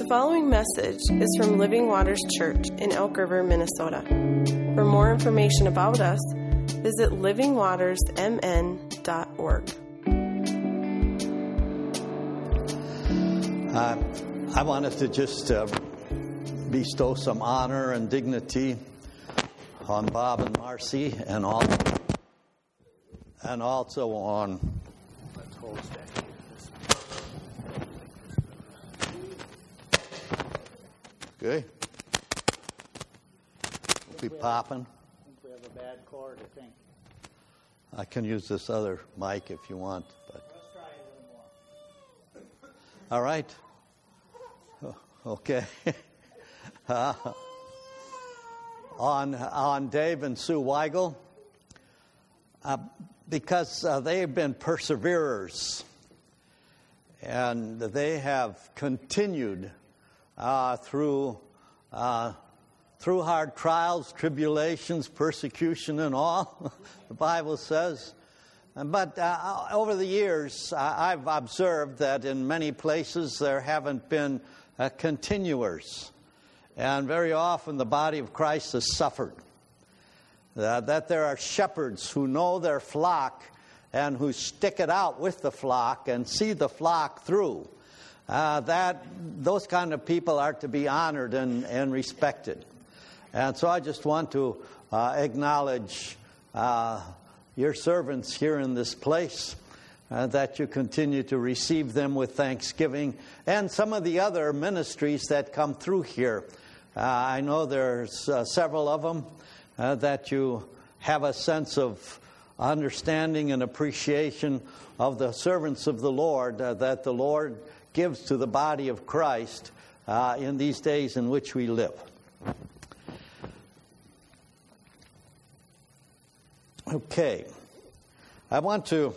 The following message is from Living Waters Church in Elk River, Minnesota. For more information about us, visit livingwatersmn.org. I wanted to just bestow some honor and dignity on Bob and Marcy and also on okay. Be popping. I think we have a bad cord, I think. I can use this other mic if you want. But. Let's try a little more. All right. Okay. On Dave and Sue Weigel, because they've been perseverers, and they have continued through hard trials, tribulations, persecution, and all, the Bible says. But over the years, I've observed that in many places there haven't been continuers. And very often the body of Christ has suffered. That there are shepherds who know their flock and who stick it out with the flock and see the flock through. Those kind of people are to be honored and respected. And so I just want to acknowledge your servants here in this place, that you continue to receive them with thanksgiving, and some of the other ministries that come through here. I know there's several of them that you have a sense of understanding and appreciation of the servants of the Lord that the Lord gives to the body of Christ in these days in which we live. Okay, I want to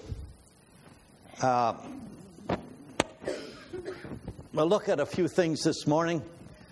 look at a few things this morning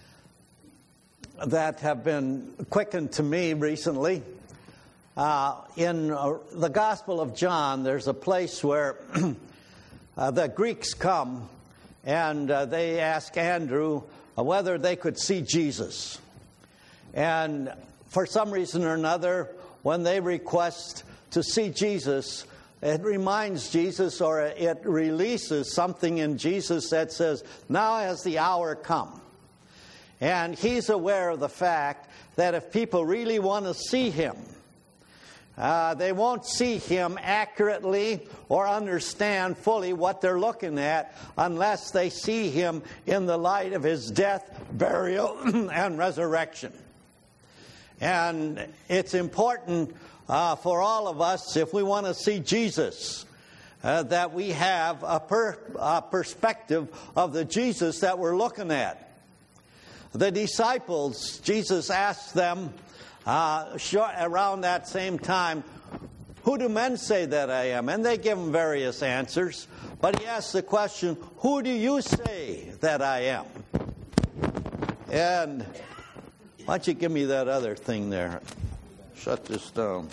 that have been quickened to me recently. In the Gospel of John, there's a place where the Greeks come and they ask Andrew whether they could see Jesus. And for some reason or another, when they request to see Jesus, it reminds Jesus, or it releases something in Jesus that says, now has the hour come. And he's aware of the fact that if people really want to see him, they won't see him accurately or understand fully what they're looking at unless they see him in the light of his death, burial, and resurrection. And it's important for all of us, if we want to see Jesus, that we have a perspective of the Jesus that we're looking at. The disciples, Jesus asked them around that same time, who do men say that I am? And they give him various answers. But he asked the question, who do you say that I am? And why don't you give me that other thing there? Shut this down.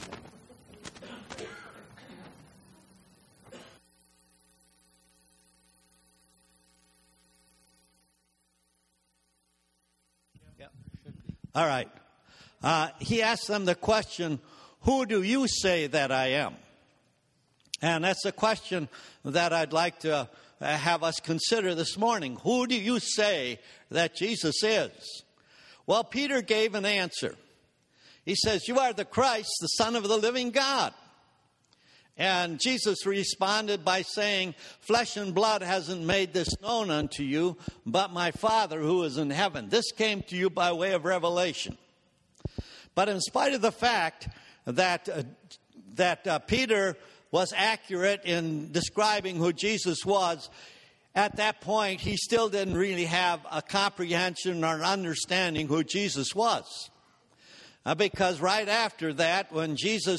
All right. He asked them the question, who do you say that I am? And that's a question that I'd like to have us consider this morning. Who do you say that Jesus is? Well, Peter gave an answer. He says, you are the Christ, the Son of the living God. And Jesus responded by saying, flesh and blood hasn't made this known unto you, but my Father who is in heaven. This came to you by way of revelation. But in spite of the fact that Peter was accurate in describing who Jesus was, at that point he still didn't really have a comprehension or an understanding who Jesus was. Because right after that, when Jesus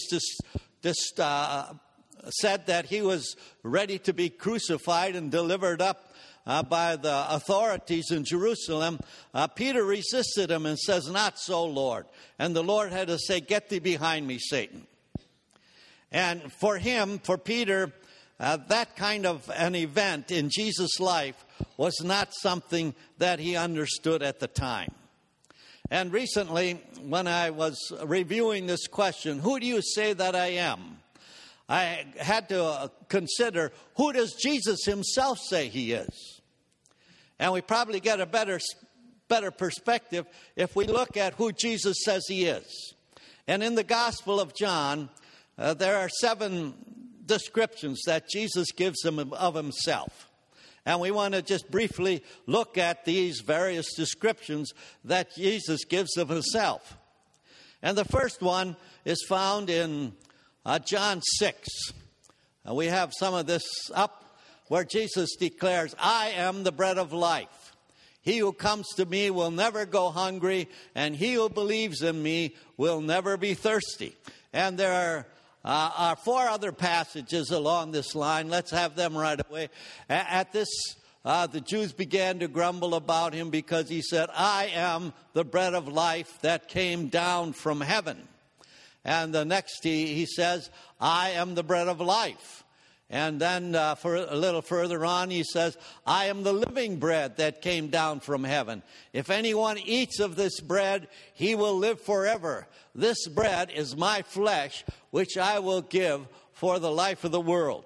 said that he was ready to be crucified and delivered up by the authorities in Jerusalem, Peter resisted him and says, not so, Lord. And the Lord had to say, get thee behind me, Satan. And for Peter, that kind of an event in Jesus' life was not something that he understood at the time. And recently, when I was reviewing this question, who do you say that I am? I had to consider, who does Jesus himself say he is? And we probably get a better perspective if we look at who Jesus says he is. And in the Gospel of John, there are 7 descriptions that Jesus gives him of himself. And we want to just briefly look at these various descriptions that Jesus gives of himself. And the first one is found in John 6. We have some of this up where Jesus declares, I am the bread of life. He who comes to me will never go hungry, and he who believes in me will never be thirsty. And there are 4 other passages along this line. Let's have them right away. At this, the Jews began to grumble about him because he said, I am the bread of life that came down from heaven. And the next he says, I am the bread of life. And then for a little further on, he says, I am the living bread that came down from heaven. If anyone eats of this bread, he will live forever. This bread is my flesh, which I will give for the life of the world.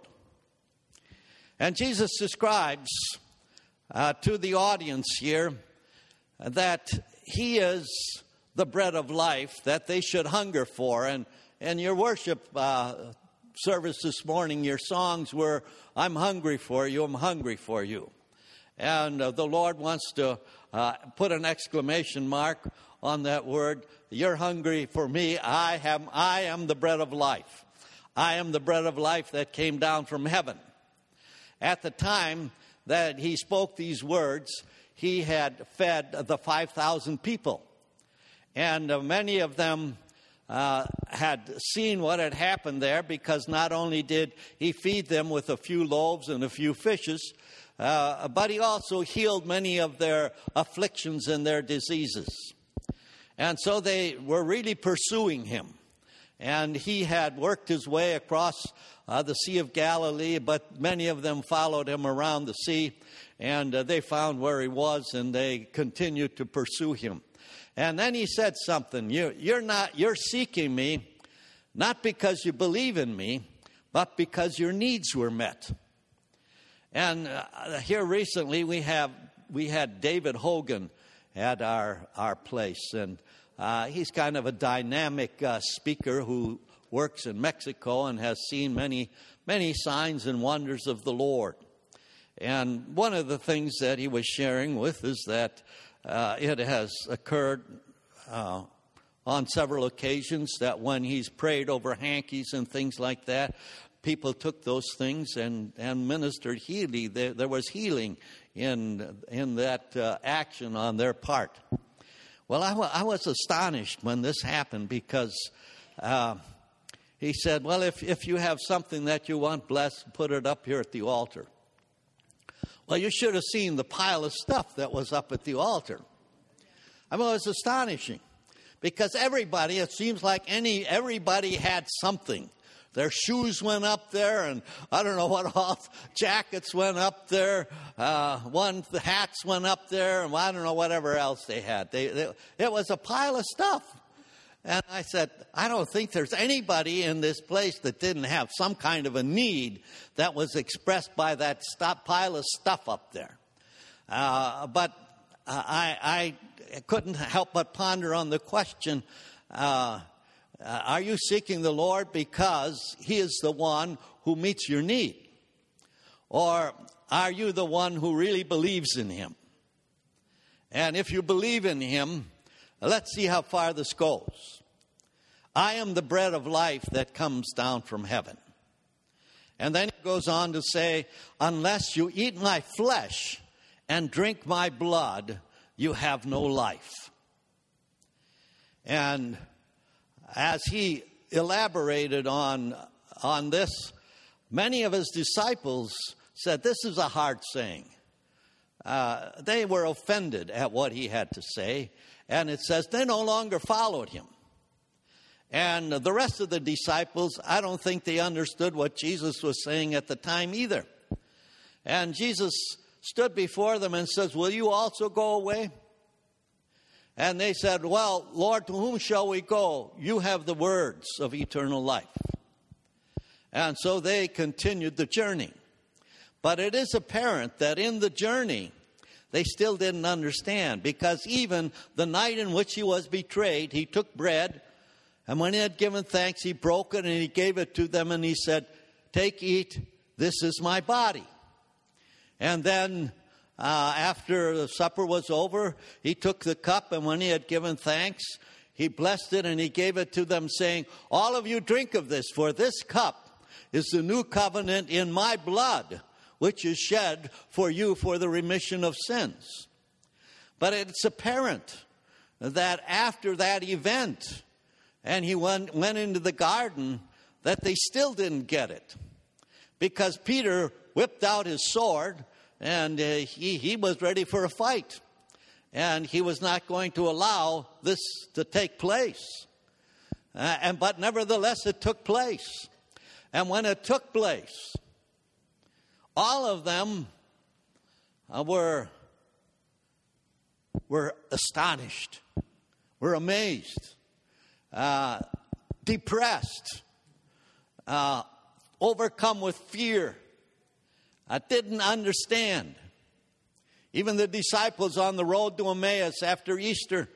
And Jesus describes to the audience here that he is the bread of life that they should hunger for. And your worship service this morning, your songs were, I'm hungry for you, I'm hungry for you. And the Lord wants to put an exclamation mark on that word. You're hungry for me. I am the bread of life. I am the bread of life that came down from heaven. At the time that he spoke these words, he had fed the 5,000 people. And many of them had seen what had happened there, because not only did he feed them with a few loaves and a few fishes, but he also healed many of their afflictions and their diseases. And so they were really pursuing him. And he had worked his way across the Sea of Galilee, but many of them followed him around the sea, and they found where he was, and they continued to pursue him. And then he said something. You're seeking me, not because you believe in me, but because your needs were met. And here recently we had David Hogan at our place, and he's kind of a dynamic speaker who works in Mexico and has seen many signs and wonders of the Lord. And one of the things that he was sharing with is that it has occurred on several occasions that when he's prayed over hankies and things like that, people took those things and ministered healing. There was healing in that action on their part. Well, I was astonished when this happened, because he said, well, if you have something that you want blessed, put it up here at the altar. Well, you should have seen the pile of stuff that was up at the altar. I mean, it was astonishing, because it seems like everybody had something. Their shoes went up there, and I don't know what all, jackets went up there, the hats went up there, and I don't know whatever else they had. It was a pile of stuff. And I said, I don't think there's anybody in this place that didn't have some kind of a need that was expressed by that pile of stuff up there. But I couldn't help but ponder on the question, are you seeking the Lord because he is the one who meets your need? Or are you the one who really believes in him? And if you believe in him, let's see how far this goes. I am the bread of life that comes down from heaven. And then he goes on to say, unless you eat my flesh and drink my blood, you have no life. And as he elaborated on this, many of his disciples said, this is a hard saying. They were offended at what he had to say. And it says they no longer followed him. And the rest of the disciples, I don't think they understood what Jesus was saying at the time either. And Jesus stood before them and says, will you also go away? And they said, well, Lord, to whom shall we go? You have the words of eternal life. And so they continued the journey. But it is apparent that in the journey, they still didn't understand, because even the night in which he was betrayed, he took bread, and when he had given thanks, he broke it and he gave it to them, and he said, take, eat, this is my body. And then after the supper was over, he took the cup, and when he had given thanks, he blessed it and he gave it to them, saying, all of you drink of this, for this cup is the new covenant in my blood, which is shed for you for the remission of sins. But it's apparent that after that event, and he went into the garden, that they still didn't get it. Because Peter whipped out his sword, and he was ready for a fight. And he was not going to allow this to take place. But nevertheless, it took place. And when it took place, all of them were astonished, were amazed, depressed, overcome with fear. I didn't understand. Even the disciples on the road to Emmaus after Easter,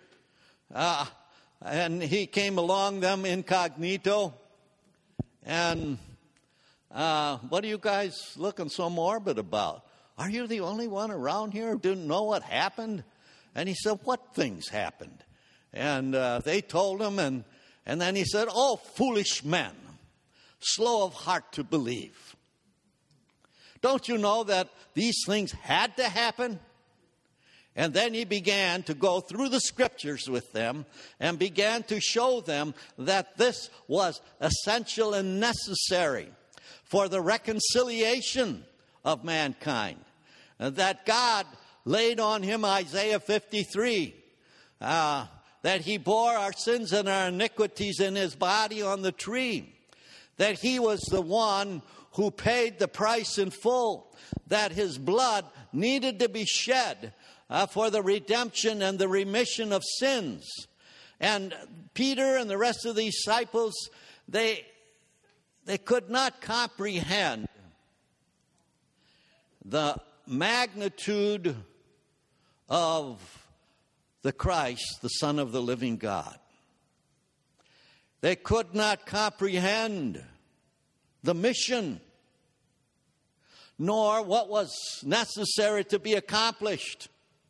and he came along them incognito. And what are you guys looking so morbid about? Are you the only one around here who didn't know what happened? And he said, what things happened? And they told him, and then he said, oh, foolish men, slow of heart to believe. Don't you know that these things had to happen? And then he began to go through the scriptures with them and began to show them that this was essential and necessary for the reconciliation of mankind. That God laid on him Isaiah 53, that he bore our sins and our iniquities in his body on the tree, that he was the one who paid the price in full, that his blood needed to be shed for the redemption and the remission of sins. And Peter and the rest of the disciples, they could not comprehend the magnitude of the Christ, the Son of the living God. They could not comprehend the mission, nor what was necessary to be accomplished.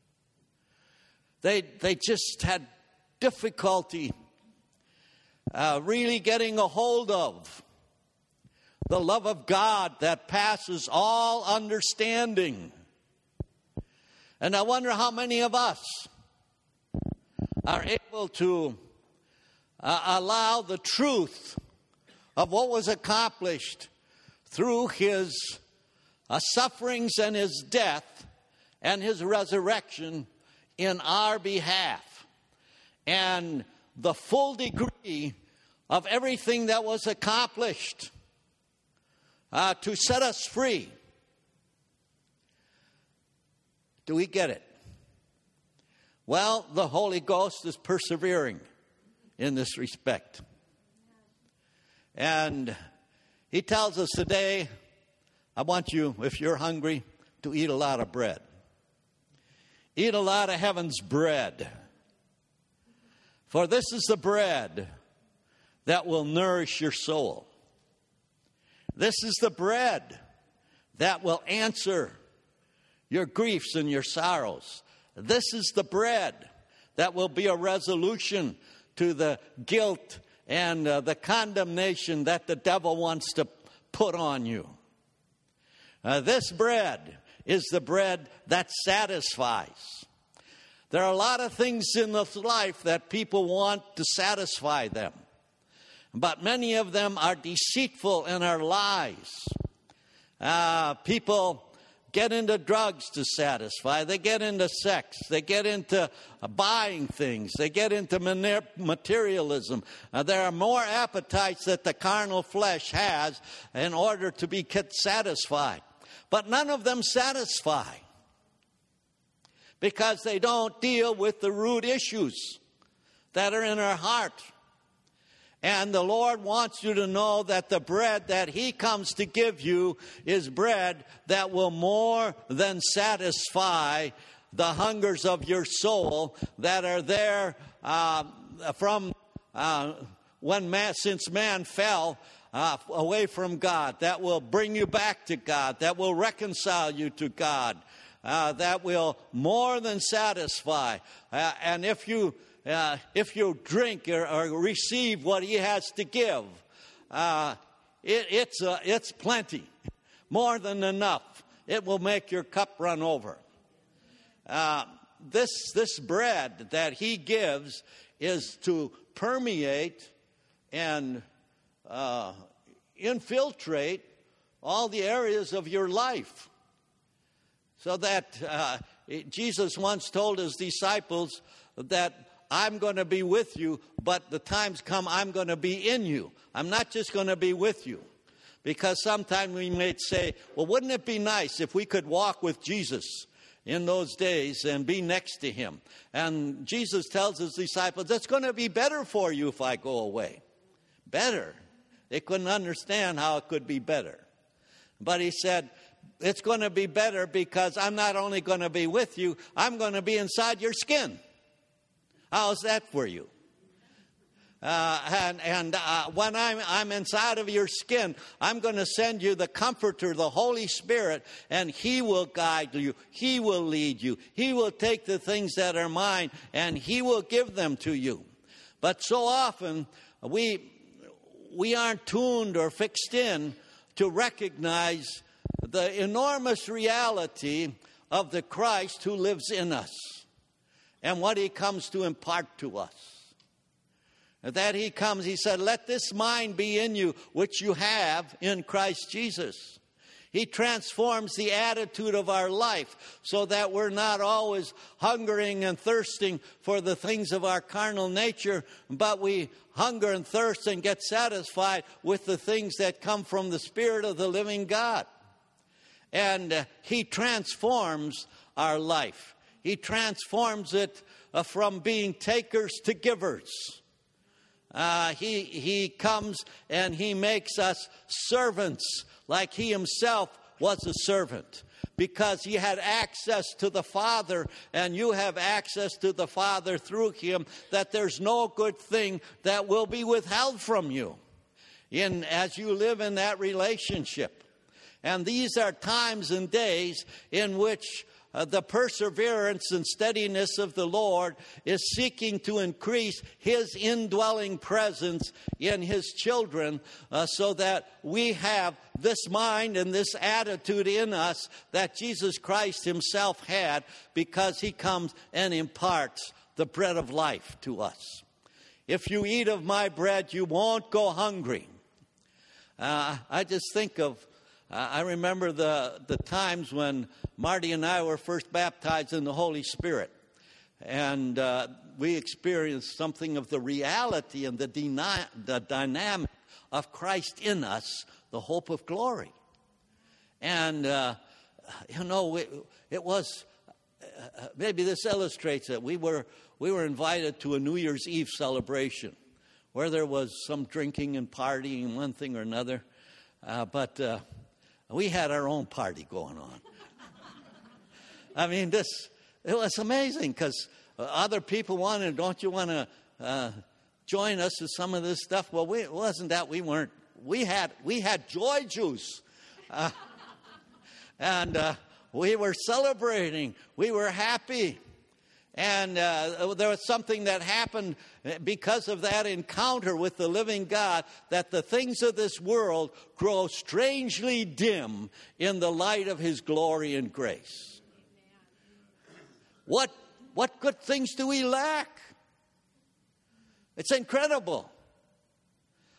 They just had difficulty really getting a hold of the love of God that passes all understanding. And I wonder how many of us are able to allow the truth of what was accomplished through his sufferings and his death and his resurrection in our behalf, and the full degree of everything that was accomplished to set us free. Do we get it? Well, the Holy Ghost is persevering in this respect. And he tells us today, I want you, if you're hungry, to eat a lot of bread. Eat a lot of heaven's bread. For this is the bread that will nourish your soul. This is the bread that will answer your griefs and your sorrows. This is the bread that will be a resolution to the guilt and the condemnation that the devil wants to put on you. This bread is the bread that satisfies. There are a lot of things in this life that people want to satisfy them, but many of them are deceitful and are lies. People get into drugs to satisfy. They get into sex. They get into buying things. They get into materialism. There are more appetites that the carnal flesh has in order to be satisfied. But none of them satisfy because they don't deal with the root issues that are in our heart. And the Lord wants you to know that the bread that He comes to give you is bread that will more than satisfy the hungers of your soul that are there from since man fell away from God, that will bring you back to God, that will reconcile you to God, that will more than satisfy. And if you drink or receive what He has to give, it's plenty, more than enough. It will make your cup run over. This bread that He gives is to permeate and infiltrate all the areas of your life. So that Jesus once told His disciples that I'm going to be with you, but the times come I'm going to be in you. I'm not just going to be with you. Because sometimes we may say, well, wouldn't it be nice if we could walk with Jesus in those days and be next to Him? And Jesus tells His disciples, it's going to be better for you if I go away. Better. They couldn't understand how it could be better. But He said, it's going to be better because I'm not only going to be with you, I'm going to be inside your skin. How's that for you? When I'm inside of your skin, I'm going to send you the Comforter, the Holy Spirit, and He will guide you. He will lead you. He will take the things that are mine, and He will give them to you. But so often, we aren't tuned or fixed in to recognize the enormous reality of the Christ who lives in us and what He comes to impart to us. That He comes, He said, let this mind be in you, which you have in Christ Jesus. He transforms the attitude of our life so that we're not always hungering and thirsting for the things of our carnal nature, but we hunger and thirst and get satisfied with the things that come from the Spirit of the living God. And He transforms our life. He transforms it from being takers to givers. He comes and He makes us servants like He Himself was a servant, because He had access to the Father and you have access to the Father through Him, that there's no good thing that will be withheld from you as you live in that relationship. And these are times and days in which the perseverance and steadiness of the Lord is seeking to increase His indwelling presence in His children, so that we have this mind and this attitude in us that Jesus Christ Himself had, because He comes and imparts the bread of life to us. If you eat of my bread, you won't go hungry. I just think of I remember the times when Marty and I were first baptized in the Holy Spirit. And we experienced something of the reality and the dynamic of Christ in us, the hope of glory. And, it was, maybe this illustrates it. We were invited to a New Year's Eve celebration where there was some drinking and partying, one thing or another. But we had our own party going on. I mean, it was amazing, because other people wanted, don't you want to join us in some of this stuff? Well, it wasn't that we had joy juice. And we were celebrating. We were happy. And there was something that happened because of that encounter with the living God, that the things of this world grow strangely dim in the light of His glory and grace. What good things do we lack? It's incredible.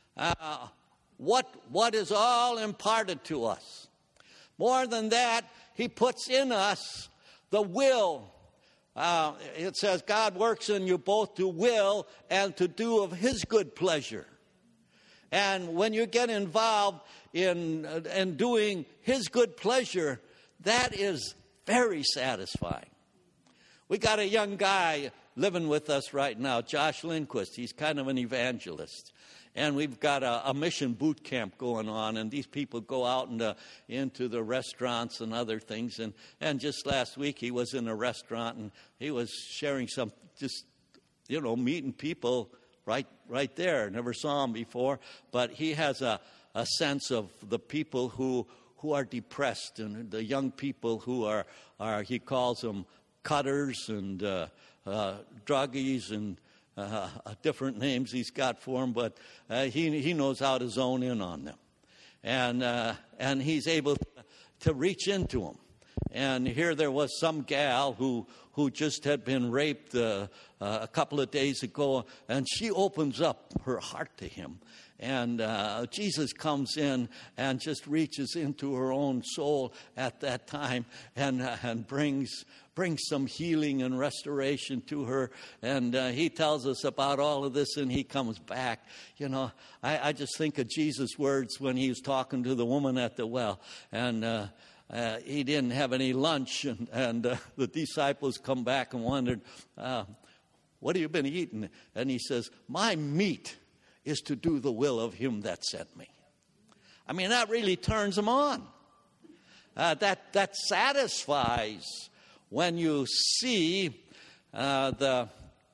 What is all imparted to us. More than that, He puts in us the will. It says God works in you both to will and to do of His good pleasure. And when you get involved in doing His good pleasure, that is very satisfying. We got a young guy living with us right now, Josh Lindquist. He's kind of an evangelist. And we've got a mission boot camp going on, and these people go out into the restaurants and other things. And just last week he was in a restaurant, and he was sharing meeting people right there. Never saw him before, but he has a sense of the people who are depressed, and the young people who are he calls them cutters and druggies and different names he's got for them, but he knows how to zone in on them, and he's able to reach into them. And here there was some gal who just had been raped a couple of days ago, and she opens up her heart to him. And Jesus comes in and just reaches into her own soul at that time and brings some healing and restoration to her. And he tells us about all of this, and he comes back. You know, I just think of Jesus' words when he was talking to the woman at the well. And he didn't have any lunch, and the disciples come back and wondered, what have you been eating? And he says, my meat is to do the will of Him that sent me. I mean, that really turns them on. That satisfies when you see the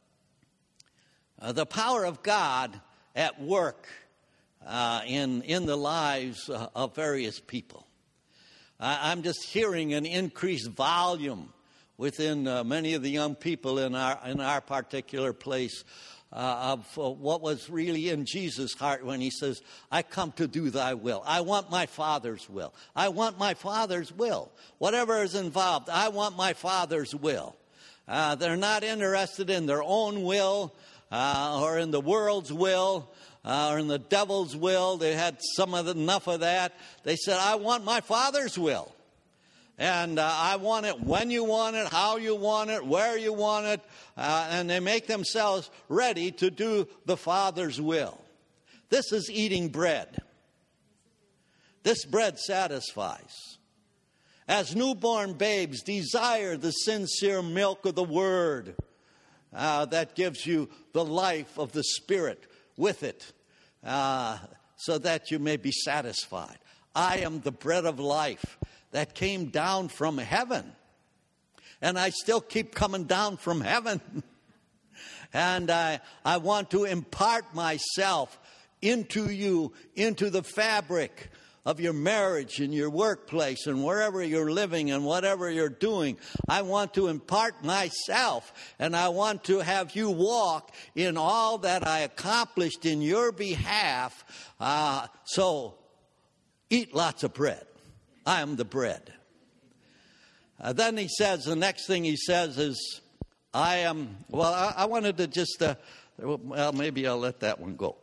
power of God at work in the lives of various people. I'm just hearing an increased volume within many of the young people in our particular place of what was really in Jesus' heart when He says, I come to do thy will. I want my Father's will. I want my Father's will. Whatever is involved, I want my Father's will. They're not interested in their own will or in the world's will or in the devil's will. They had enough of that. They said, I want my Father's will. And I want it when you want it, how you want it, where you want it. And they make themselves ready to do the Father's will. This is eating bread. This bread satisfies. As newborn babes, desire the sincere milk of the Word that gives you the life of the Spirit with it, so that you may be satisfied. I am the bread of life that came down from heaven. And I still keep coming down from heaven. And I want to impart myself into you, into the fabric of your marriage and your workplace and wherever you're living and whatever you're doing. I want to impart myself, and I want to have you walk in all that I accomplished in your behalf. So eat lots of bread. I am the bread. Then he says, the next thing he says is, I am, I wanted to just, maybe I'll let that one go.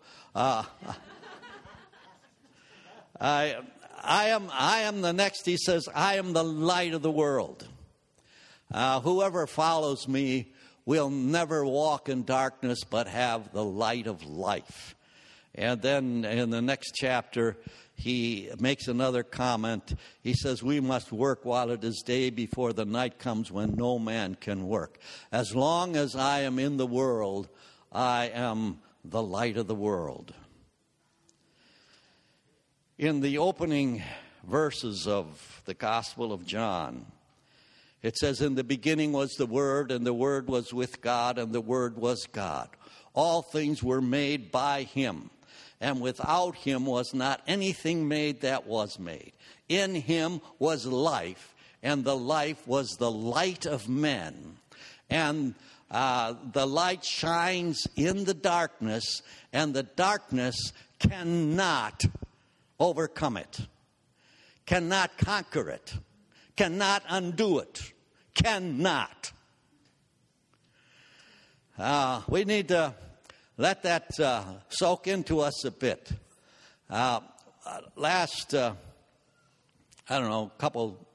I am the next, he says, I am the light of the world. Whoever follows me will never walk in darkness, but have the light of life. And then in the next chapter, he makes another comment. He says, we must work while it is day before the night comes when no man can work. As long as I am in the world, I am the light of the world. In the opening verses of the Gospel of John, it says, in the beginning was the Word, and the Word was with God, and the Word was God. All things were made by Him, and without Him was not anything made that was made. In Him was life, and the life was the light of men. And the light shines in the darkness, and the darkness cannot overcome it, cannot conquer it, cannot undo it, cannot. We need to let that soak into us a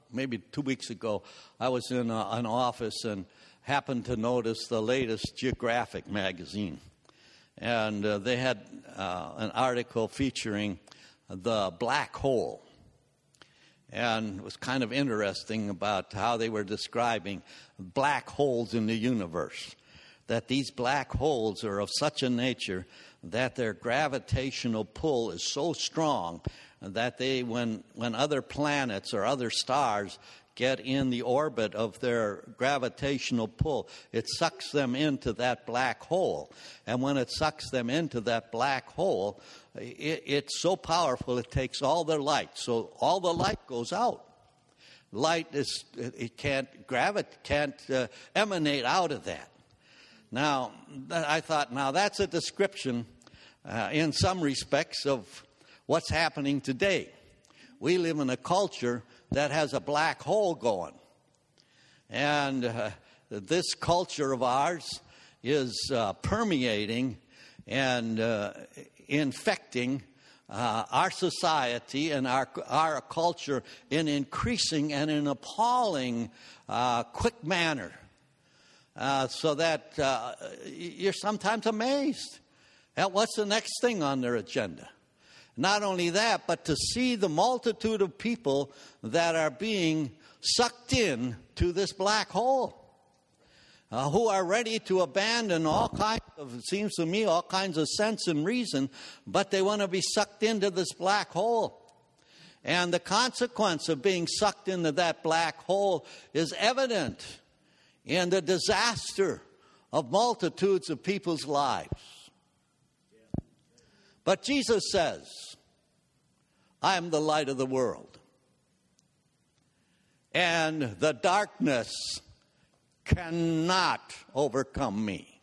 maybe 2 weeks ago, I was in an office and happened to notice the latest Geographic magazine. And they had an article featuring the black hole. And it was kind of interesting about how they were describing black holes in the universe. That these black holes are of such a nature that their gravitational pull is so strong that they, when other planets or other stars get in the orbit of their gravitational pull, it sucks them into that black hole. And when it sucks them into that black hole, it's so powerful it takes all their light. So all the light goes out. Light can't emanate out of that. Now, I thought, now that's a description in some respects of what's happening today. We live in a culture that has a black hole going. And this culture of ours is permeating and infecting our society and our culture in increasing and in appalling quick manner. So that you're sometimes amazed at what's the next thing on their agenda. Not only that, but to see the multitude of people that are being sucked in to this black hole, who are ready to abandon all kinds of, it seems to me, all kinds of sense and reason, but they want to be sucked into this black hole. And the consequence of being sucked into that black hole is evident in the disaster of multitudes of people's lives. But Jesus says, I am the light of the world. And the darkness cannot overcome me.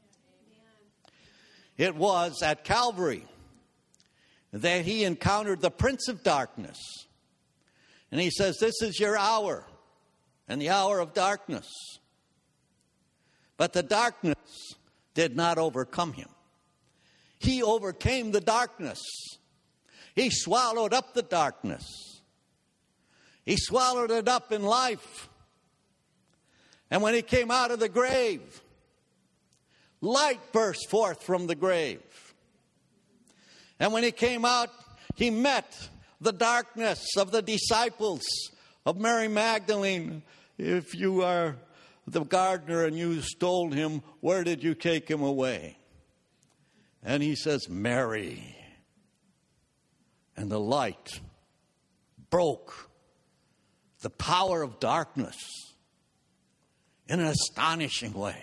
It was at Calvary that he encountered the Prince of Darkness. And he says, this is your hour, and the hour of darkness. But the darkness did not overcome him. He overcame the darkness. He swallowed up the darkness. He swallowed it up in life. And when he came out of the grave, light burst forth from the grave. And when he came out, he met the darkness of the disciples of Mary Magdalene. If you are the gardener and you stole him, where did you take him away? And he says, Mary. And the light broke the power of darkness in an astonishing way.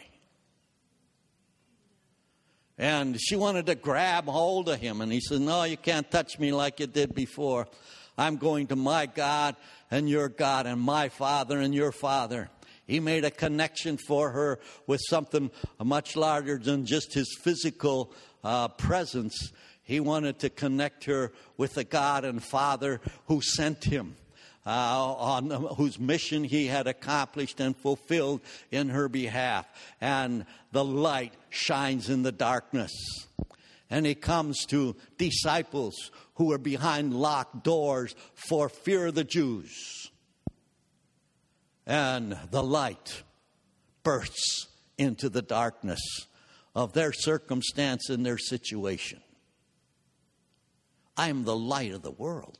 And she wanted to grab hold of him. And he said, no, you can't touch me like you did before. I'm going to my God and your God and my Father and your Father. He made a connection for her with something much larger than just his physical presence. He wanted to connect her with the God and Father who sent him, on whose mission he had accomplished and fulfilled in her behalf. And the light shines in the darkness. And he comes to disciples who are behind locked doors for fear of the Jews. And the light bursts into the darkness of their circumstance and their situation. I am the light of the world.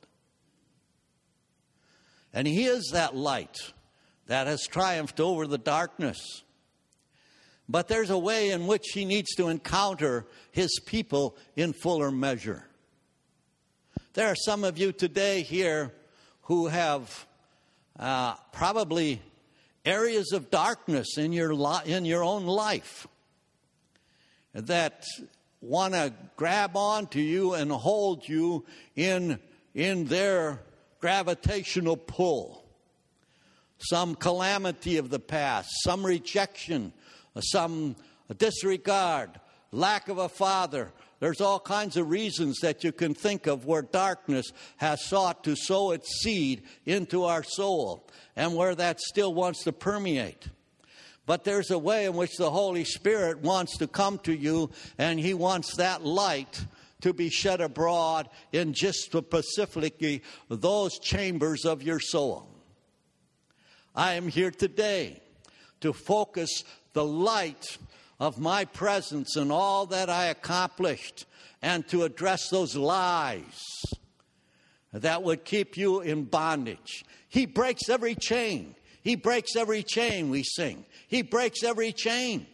And he is that light that has triumphed over the darkness. But there's a way in which he needs to encounter his people in fuller measure. There are some of you today here who have probably areas of darkness in your own life that want to grab onto you and hold you in their gravitational pull. Some calamity of the past, some rejection, some disregard, lack of a father. There's all kinds of reasons that you can think of where darkness has sought to sow its seed into our soul and where that still wants to permeate. But there's a way in which the Holy Spirit wants to come to you, and he wants that light to be shed abroad in just specifically those chambers of your soul. I am here today to focus the light of my presence and all that I accomplished, and to address those lies that would keep you in bondage. He breaks every chain. He breaks every chain, we sing. He breaks every chain.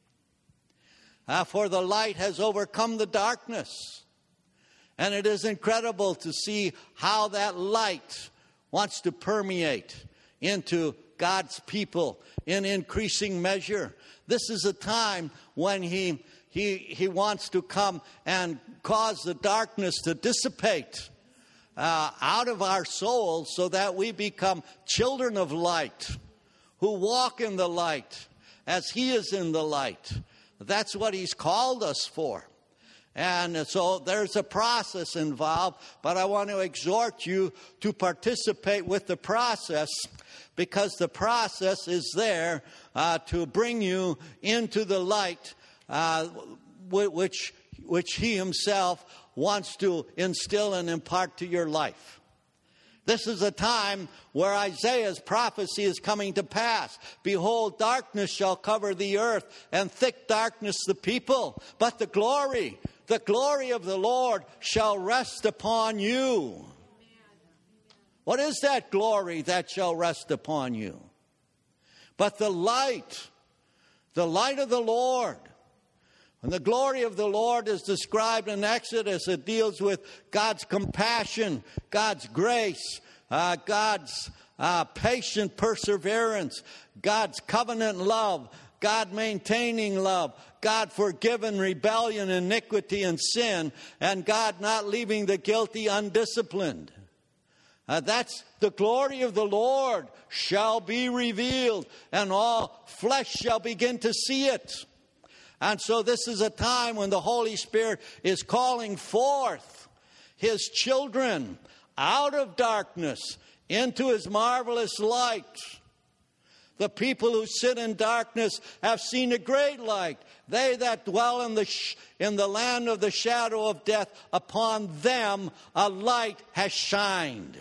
For the light has overcome the darkness. And it is incredible to see how that light wants to permeate into God's people in increasing measure. This is a time when he wants to come and cause the darkness to dissipate out of our souls, so that we become children of light who walk in the light as He is in the light. That's what He's called us for. And so there's a process involved, but I want to exhort you to participate with the process, because the process is there to bring you into the light which He Himself wants to instill and impart to your life. This is a time where Isaiah's prophecy is coming to pass. Behold, darkness shall cover the earth, and thick darkness the people. But the glory of the Lord shall rest upon you. What is that glory that shall rest upon you? But the light of the Lord. And the glory of the Lord is described in Exodus. It deals with God's compassion, God's grace, God's patient perseverance, God's covenant love, God maintaining love, God forgiving rebellion, iniquity, and sin, and God not leaving the guilty undisciplined. That's the glory of the Lord shall be revealed, and all flesh shall begin to see it. And so this is a time when the Holy Spirit is calling forth His children out of darkness into His marvelous light. The people who sit in darkness have seen a great light. They that dwell in the land of the shadow of death, upon them a light has shined.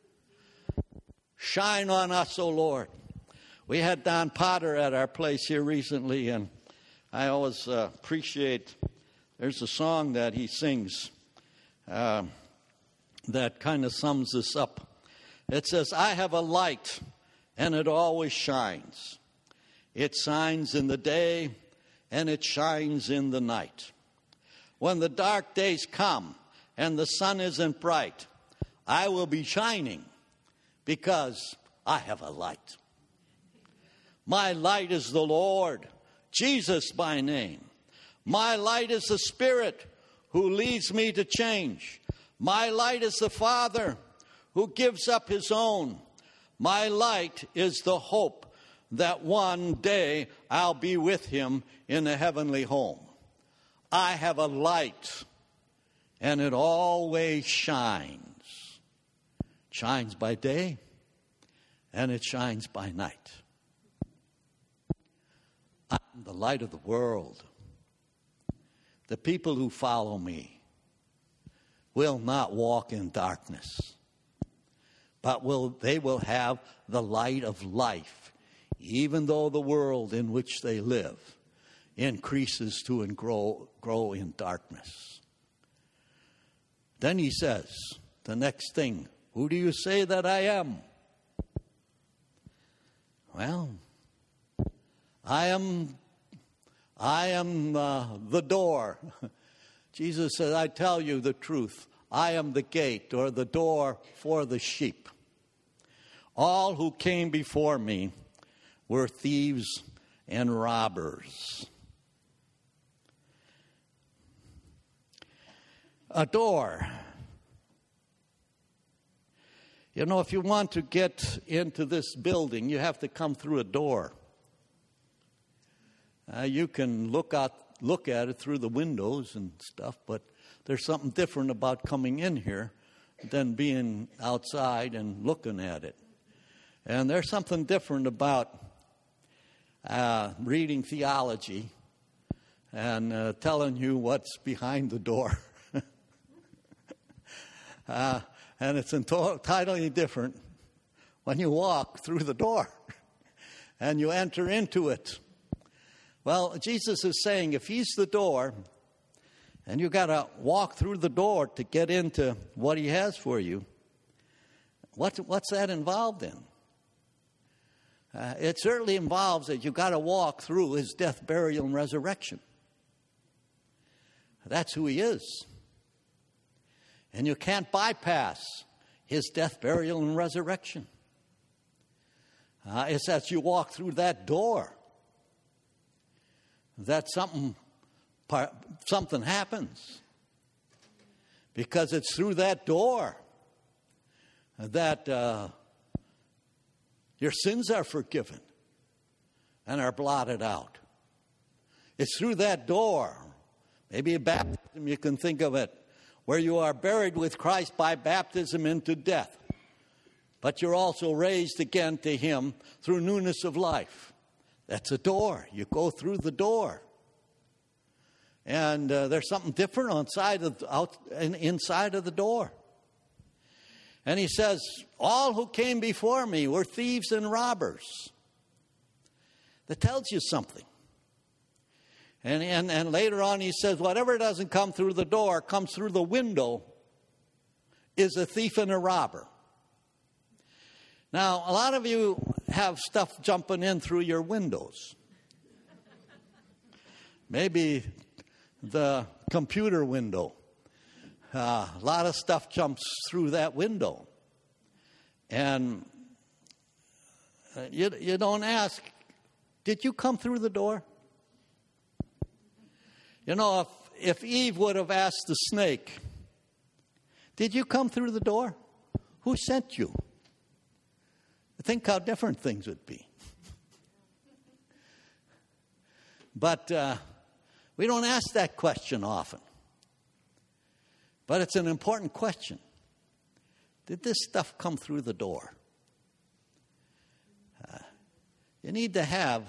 Shine on us, O Lord. We had Don Potter at our place here recently, and I always appreciate, there's a song that he sings that kind of sums this up. It says, I have a light, and it always shines. It shines in the day, and it shines in the night. When the dark days come, and the sun isn't bright, I will be shining, because I have a light. My light is the Lord, Jesus by name. My light is the Spirit who leads me to change. My light is the Father who gives up His own. My light is the hope that one day I'll be with Him in a heavenly home. I have a light, and it always shines. It shines by day, and it shines by night. I'm the light of the world. The people who follow me will not walk in darkness, but they will have the light of life, even though the world in which they live increases to and grow in darkness. Then he says, the next thing, who do you say that I am? Well, I am the door. Jesus said, I tell you the truth. I am the gate, or the door for the sheep. All who came before me were thieves and robbers. A door. You know, if you want to get into this building, you have to come through a door. You can look at it through the windows and stuff, but there's something different about coming in here than being outside and looking at it. And there's something different about reading theology and telling you what's behind the door. And it's entirely different when you walk through the door. and you enter into it. Well, Jesus is saying if he's the door, and you got to walk through the door to get into what he has for you, what's that involved in? It certainly involves that you got to walk through his death, burial, and resurrection. That's who he is. And you can't bypass his death, burial, and resurrection. It's as you walk through that door that something happens. Because it's through that door that your sins are forgiven and are blotted out. It's through that door, maybe a baptism, you can think of it, where you are buried with Christ by baptism into death. But you're also raised again to him through newness of life. That's a door. You go through the door. And there's something different inside of the door. And he says, all who came before me were thieves and robbers. That tells you something. And later on he says, whatever doesn't come through the door, comes through the window, is a thief and a robber. Now, a lot of you have stuff jumping in through your windows. Maybe the computer window. A lot of stuff jumps through that window. And you don't ask, did you come through the door? You know, if Eve would have asked the snake, did you come through the door? Who sent you? Think how different things would be. But we don't ask that question often. But it's an important question. Did this stuff come through the door? You need to have,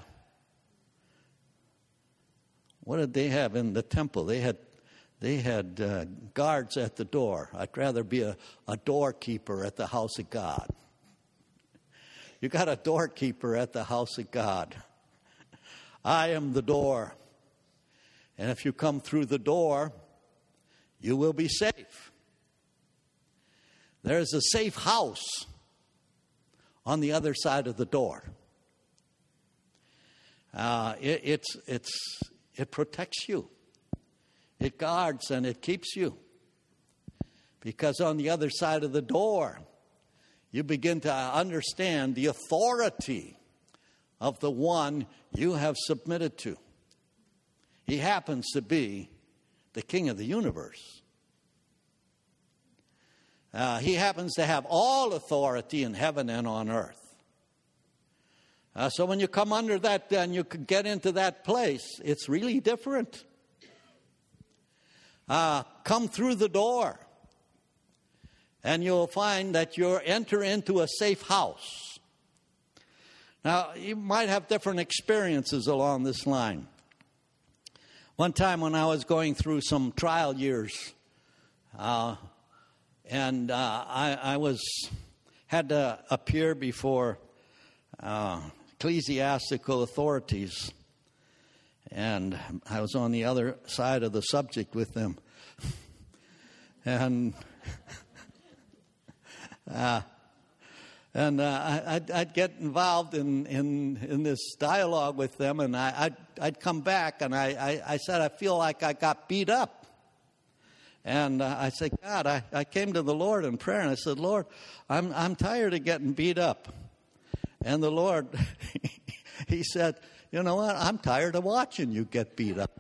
what did they have in the temple? They had guards at the door. I'd rather be a doorkeeper at the house of God. You got a doorkeeper at the house of God. I am the door. And if you come through the door, you will be safe. There's a safe house on the other side of the door. It protects you. It guards and it keeps you. Because on the other side of the door, you begin to understand the authority of the one you have submitted to. He happens to be the King of the universe. He happens to have all authority in heaven and on earth. So when you come under that and you can get into that place, it's really different. Come through the door. And you'll find that you enter into a safe house. Now, you might have different experiences along this line. One time when I was going through some trial years, I had to appear before ecclesiastical authorities, and I was on the other side of the subject with them. And I'd get involved in this dialogue with them, and I'd come back, and I said, I feel like I got beat up. And I said, God, I came to the Lord in prayer, and I said, Lord, I'm tired of getting beat up. And the Lord, he said, you know what, I'm tired of watching you get beat up.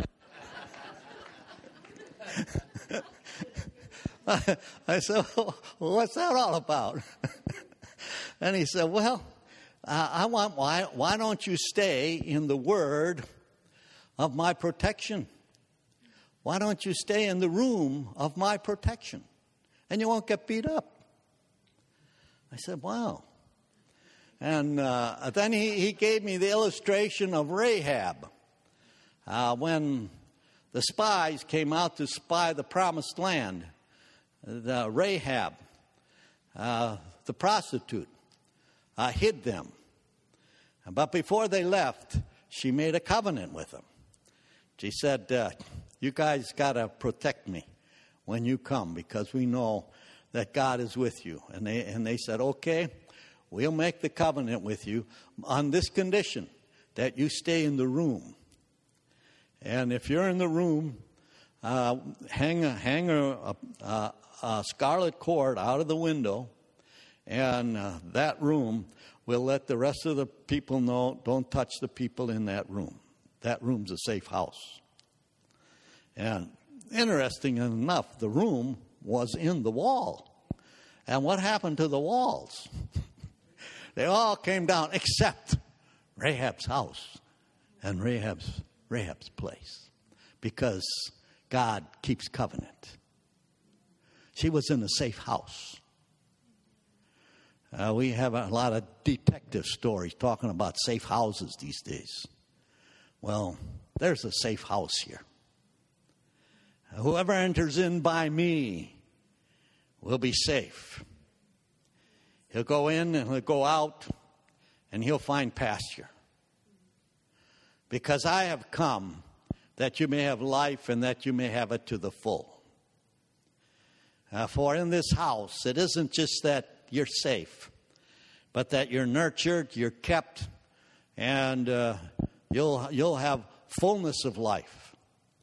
I said, well, what's that all about? And he said, well, why don't you stay in the word of my protection? Why don't you stay in the room of my protection? And you won't get beat up. I said, wow. And then he gave me the illustration of Rahab. When the spies came out to spy the promised land, the Rahab, the prostitute, hid them. But before they left, she made a covenant with them. She said, you guys got to protect me when you come, because we know that God is with you. And they said, okay, we'll make the covenant with you on this condition, that you stay in the room. And if you're in the room, hang a scarlet cord out of the window, and that room will let the rest of the people know, don't touch the people in that room. That room's a safe house. And interesting enough, the room was in the wall. And what happened to the walls? They all came down except Rahab's house and Rahab's place, because God keeps covenant. She was in a safe house. We have a lot of detective stories talking about safe houses these days. Well, there's a safe house here. Whoever enters in by me will be safe. He'll go in and he'll go out and he'll find pasture. Because I have come that you may have life and that you may have it to the full. For in this house, it isn't just that you're safe, but that you're nurtured, you're kept, and you'll have fullness of life.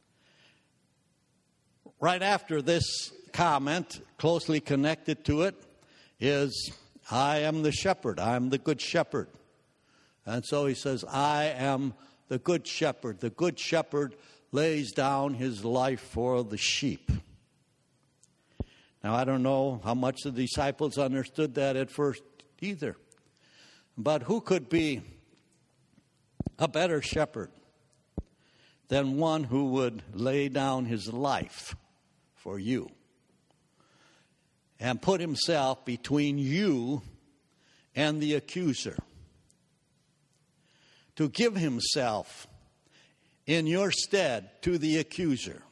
Right after this comment, closely connected to it, is, I am the shepherd. I am the good shepherd. And so he says, I am the good shepherd. The good shepherd lays down his life for the sheep. Now, I don't know how much the disciples understood that at first either. But who could be a better shepherd than one who would lay down his life for you and put himself between you and the accuser, to give himself in your stead to the accuser,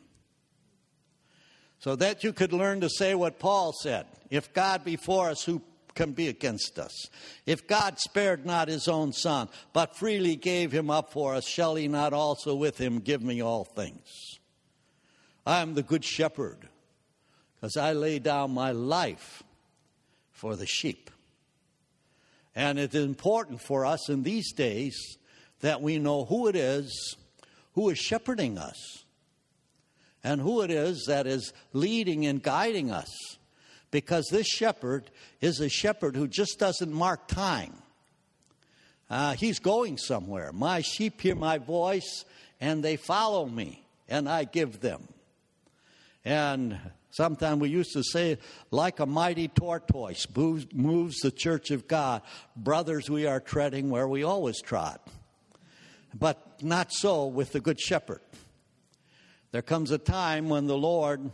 so that you could learn to say what Paul said, if God be for us, who can be against us? If God spared not his own son, but freely gave him up for us, shall he not also with him give me all things? I am the good shepherd, because I lay down my life for the sheep. And it is important for us in these days that we know who it is who is shepherding us, and who it is that is leading and guiding us. Because this shepherd is a shepherd who just doesn't mark time. He's going somewhere. My sheep hear my voice, and they follow me, and I give them. And sometimes we used to say, like a mighty tortoise moves the church of God. Brothers, we are treading where we always trod. But not so with the good shepherd. There comes a time when the Lord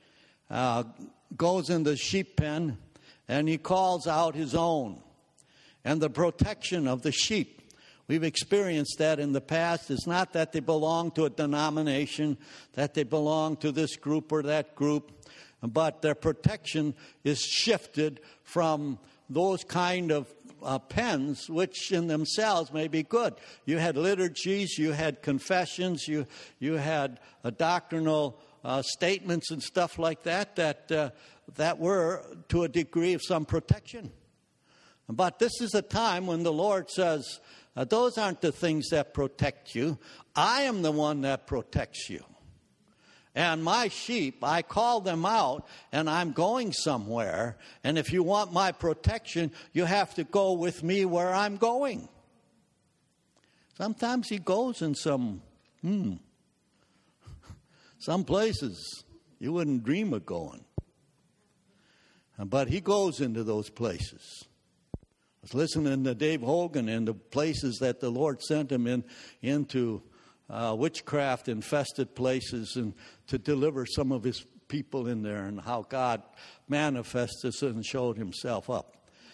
goes in the sheep pen and he calls out his own. And the protection of the sheep, we've experienced that in the past. It's not that they belong to a denomination, that they belong to this group or that group, but their protection is shifted from those kind of pens, which in themselves may be good. You had liturgies, you had confessions, you had doctrinal statements and stuff like that were to a degree of some protection. But this is a time when the Lord says, those aren't the things that protect you. I am the one that protects you. And my sheep, I call them out, and I'm going somewhere. And if you want my protection, you have to go with me where I'm going. Sometimes he goes in some places you wouldn't dream of going. But he goes into those places. I was listening to Dave Hogan and the places that the Lord sent him into witchcraft-infested places, and to deliver some of his people in there, and how God manifested and showed himself up.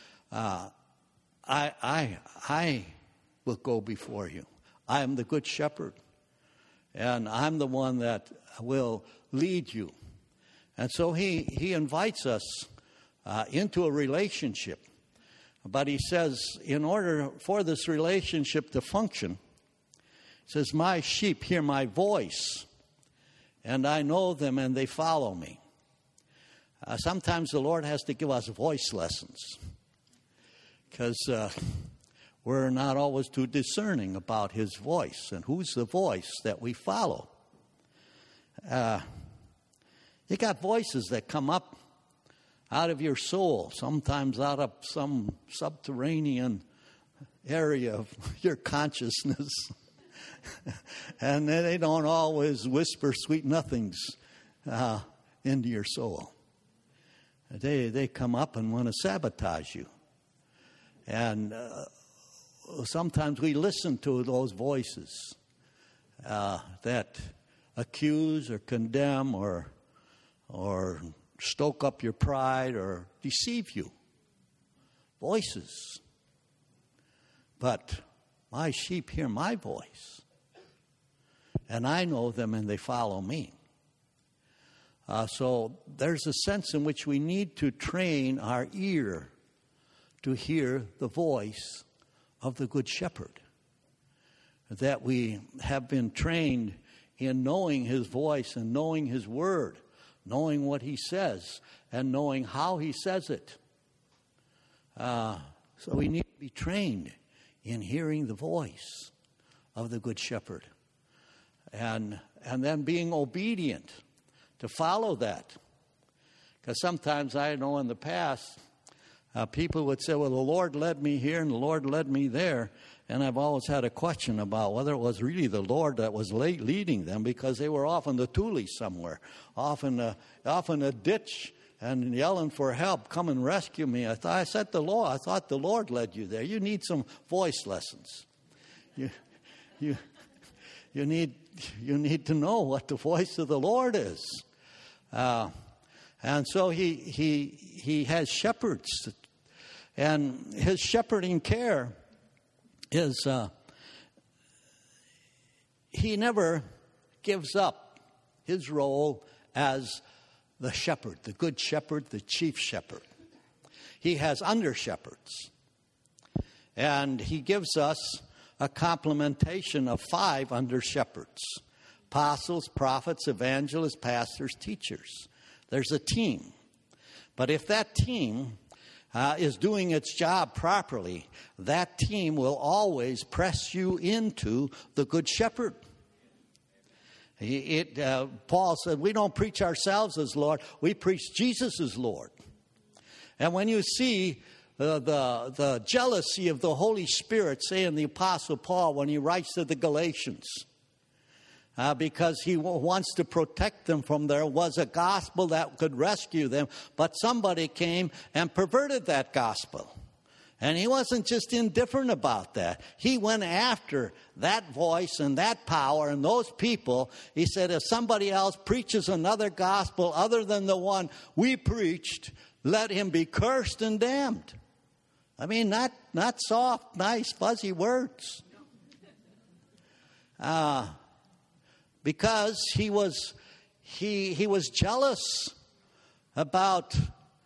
I will go before you. I am the good shepherd, and I'm the one that will lead you. And so he invites us into a relationship. But he says, in order for this relationship to function, he says, my sheep hear my voice, and I know them, and they follow me. Sometimes the Lord has to give us voice lessons, because we're not always too discerning about his voice and who's the voice that we follow. You got voices that come up out of your soul, sometimes out of some subterranean area of your consciousness. And they don't always whisper sweet nothings into your soul. They come up and want to sabotage you. And sometimes we listen to those voices that accuse or condemn or stoke up your pride or deceive you. Voices. But my sheep hear my voice, and I know them and they follow me. So there's a sense in which we need to train our ear to hear the voice of the Good Shepherd. That we have been trained in knowing his voice and knowing his word, knowing what he says and knowing how he says it. So we need to be trained in hearing the voice of the Good Shepherd. And then being obedient to follow that. Because sometimes I know in the past, people would say, well, the Lord led me here and the Lord led me there. And I've always had a question about whether it was really the Lord that was leading them, because they were off in the Tule somewhere, off in a ditch and yelling for help, come and rescue me. I thought the Lord led you there. You need some voice lessons. You need to know what the voice of the Lord is. And so he has shepherds, and his shepherding care is he never gives up his role as the shepherd, the good shepherd, the chief shepherd. He has under shepherds, and he gives us a complementation of 5 under shepherds: apostles, prophets, evangelists, pastors, teachers. There's a team. But if that team is doing its job properly, that team will always press you into the Good Shepherd. Paul said, we don't preach ourselves as Lord, we preach Jesus as Lord. And when you see the jealousy of the Holy Spirit, say in the Apostle Paul when he writes to the Galatians, because he wants to protect them from there was a gospel that could rescue them, but somebody came and perverted that gospel. And he wasn't just indifferent about that. He went after that voice and that power and those people. He said, if somebody else preaches another gospel other than the one we preached, let him be cursed and damned. I mean, not soft, nice, fuzzy words. Because he was jealous about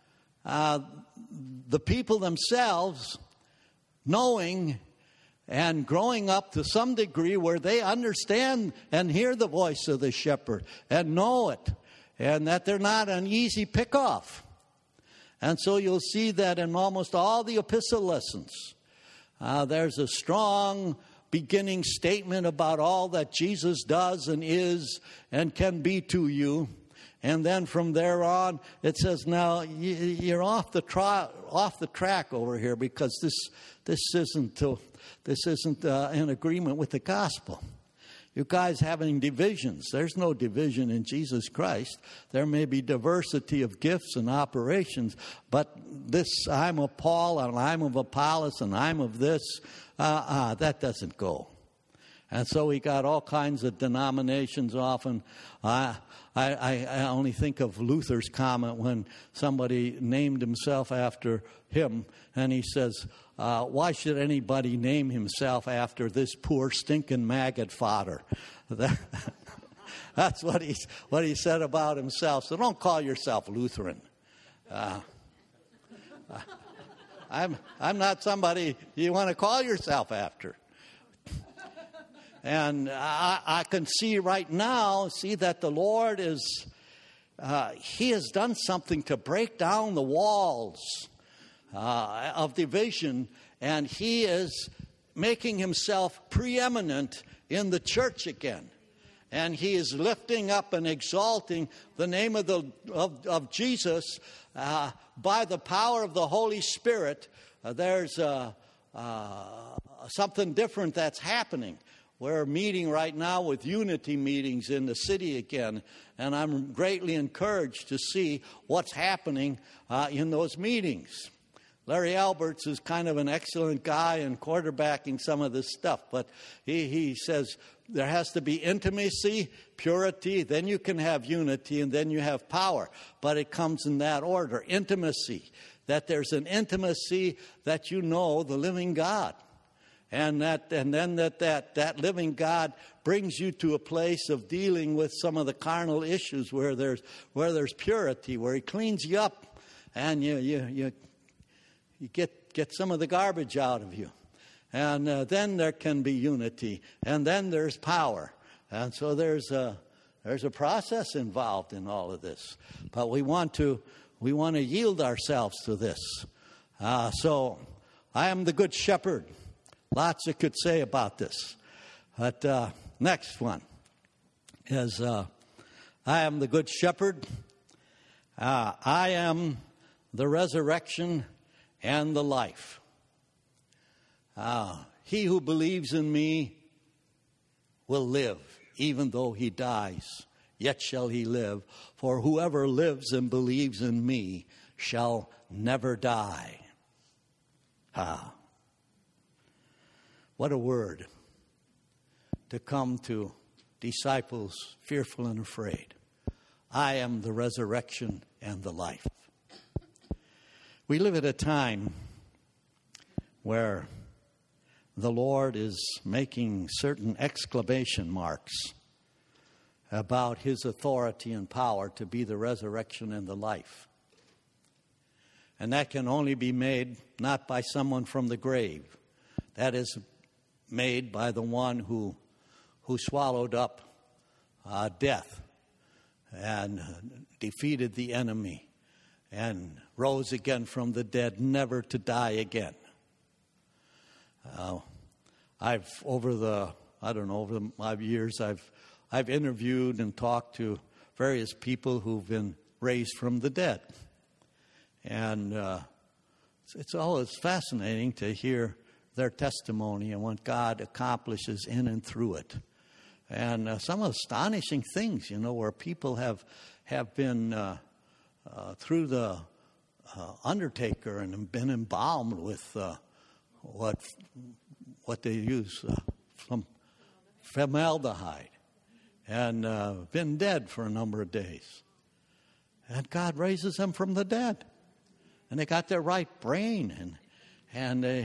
the people themselves knowing and growing up to some degree where they understand and hear the voice of the shepherd and know it, and that they're not an easy pick-off. And so you'll see that in almost all the epistle lessons, there's a strong beginning statement about all that Jesus does and is and can be to you. And then from there on, it says, now you're off the track over here, because this isn't in agreement with the gospel. You guys having divisions. There's no division in Jesus Christ. There may be diversity of gifts and operations, but this, I'm of Paul and I'm of Apollos and I'm of this, that doesn't go. And so we got all kinds of denominations often. I only think of Luther's comment when somebody named himself after him, and he says, why should anybody name himself after this poor stinking maggot fodder? That's what he said about himself. So don't call yourself Lutheran. I'm not somebody you want to call yourself after. And I can see right now, that the Lord is, He has done something to break down the walls of division, and He is making Himself preeminent in the church again. And He is lifting up and exalting the name of Jesus by the power of the Holy Spirit. There's something different that's happening. We're meeting right now with unity meetings in the city again, and I'm greatly encouraged to see what's happening in those meetings. Larry Alberts is kind of an excellent guy in quarterbacking some of this stuff, but he says there has to be intimacy, purity, then you can have unity, and then you have power. But it comes in that order. Intimacy, that there's an intimacy that you know the living God. And then that living God brings you to a place of dealing with some of the carnal issues where there's purity, where He cleans you up, and you get some of the garbage out of you, and then there can be unity, and then there's power, and so there's a process involved in all of this. But we want to yield ourselves to this. So I am the good shepherd. Lots I could say about this. But next one is I am the good shepherd. I am the resurrection and the life. He who believes in me will live, even though he dies. Yet shall he live. For whoever lives and believes in me shall never die. What a word to come to disciples fearful and afraid. I am the resurrection and the life. We live at a time where the Lord is making certain exclamation marks about His authority and power to be the resurrection and the life. And that can only be made not by someone from the grave. That is made by the one who swallowed up death and defeated the enemy and rose again from the dead, never to die again. Over the 5 years, I've interviewed and talked to various people who've been raised from the dead, and it's always fascinating to hear their testimony and what God accomplishes in and through it. And some astonishing things, where people have been through the undertaker and been embalmed with what they use from formaldehyde and been dead for a number of days. And God raises them from the dead. And they got their right brain and they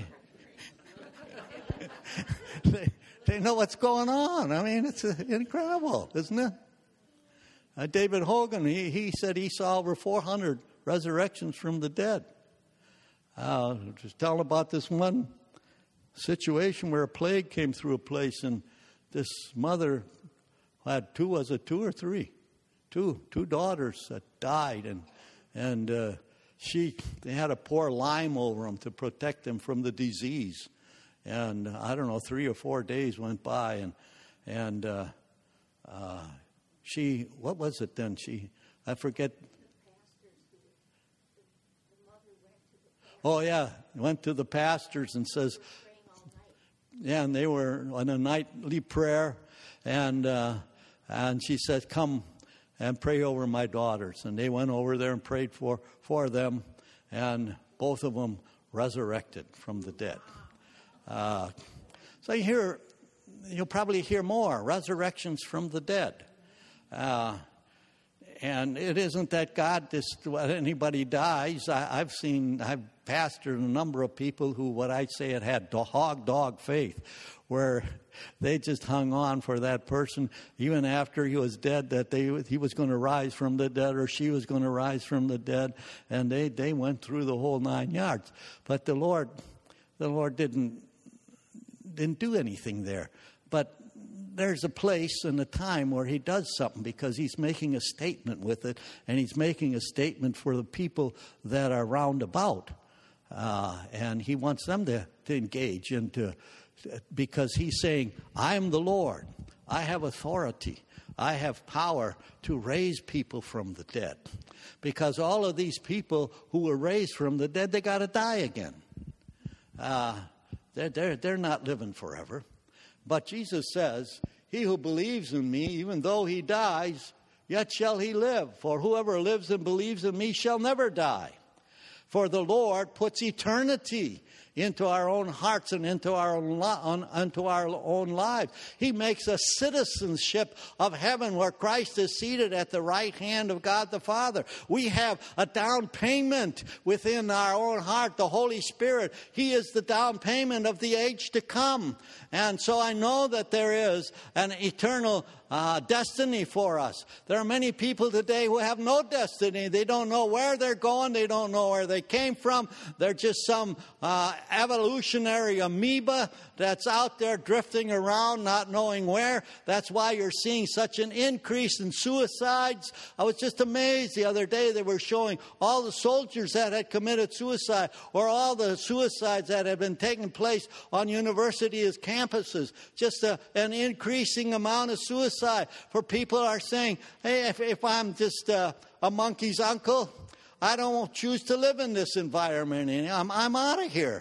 they know what's going on. I mean, it's incredible, isn't it? David Hogan, he said he saw over 400 resurrections from the dead. Just telling about this one situation where a plague came through a place, and this mother had two daughters that died, and they had to pour lime over them to protect them from the disease. And 3 or 4 days went by, and she, what was it then? I forget. Oh yeah, went to the pastors and says, yeah, and they were on a nightly prayer, and she said, come and pray over my daughters. And they went over there and prayed for them, and both of them resurrected from the dead. So you'll probably hear more resurrections from the dead. And it isn't that God anybody dies. I've pastored a number of people who, what I say, had dog faith, where they just hung on for that person even after he was dead, that he was going to rise from the dead or she was going to rise from the dead, and they went through the whole 9 yards. But the Lord didn't do anything there. But there's a place and a time where he does something, because he's making a statement with it, and he's making a statement for the people that are round about. And he wants them to engage because he's saying, I am the Lord. I have authority. I have power to raise people from the dead. Because all of these people who were raised from the dead, they got to die again. They're not living forever. But Jesus says, he who believes in me, even though he dies, yet shall he live. For whoever lives and believes in me shall never die. For the Lord puts eternity into our own hearts and into our own lives. He makes a citizenship of heaven where Christ is seated at the right hand of God the Father. We have a down payment within our own heart, the Holy Spirit. He is the down payment of the age to come. And so I know that there is an eternal destiny for us. There are many people today who have no destiny. They don't know where they're going. They don't know where they came from. They're just some evolutionary amoeba that's out there drifting around, not knowing where. That's why you're seeing such an increase in suicides. I was just amazed the other day. They were showing all the soldiers that had committed suicide, or all the suicides that had been taking place on universities' campuses. Just an increasing amount of suicide. For people are saying, hey, if I'm just a monkey's uncle, I don't choose to live in this environment. I'm out of here.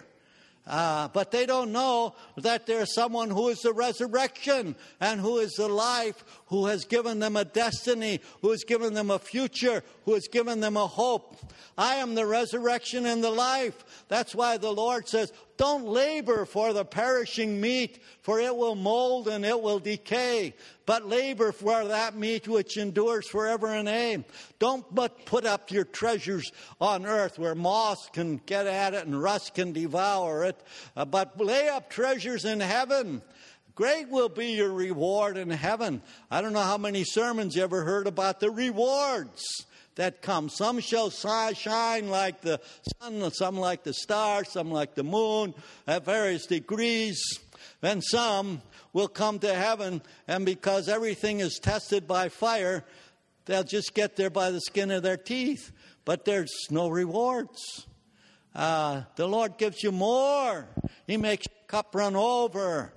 But they don't know that there's someone who is the resurrection and who is the life, who has given them a destiny, who has given them a future, who has given them a hope. I am the resurrection and the life. That's why the Lord says, don't labor for the perishing meat, for it will mold and it will decay. But labor for that meat which endures forever and ever. Don't but put up your treasures on earth where moths can get at it and rust can devour it. But lay up treasures in heaven. Great will be your reward in heaven. I don't know how many sermons you ever heard about the rewards that come. Some shall shine like the sun, some like the stars, some like the moon, at various degrees. And some will come to heaven, and because everything is tested by fire, they'll just get there by the skin of their teeth. But there's no rewards. The Lord gives you more. He makes your cup run over.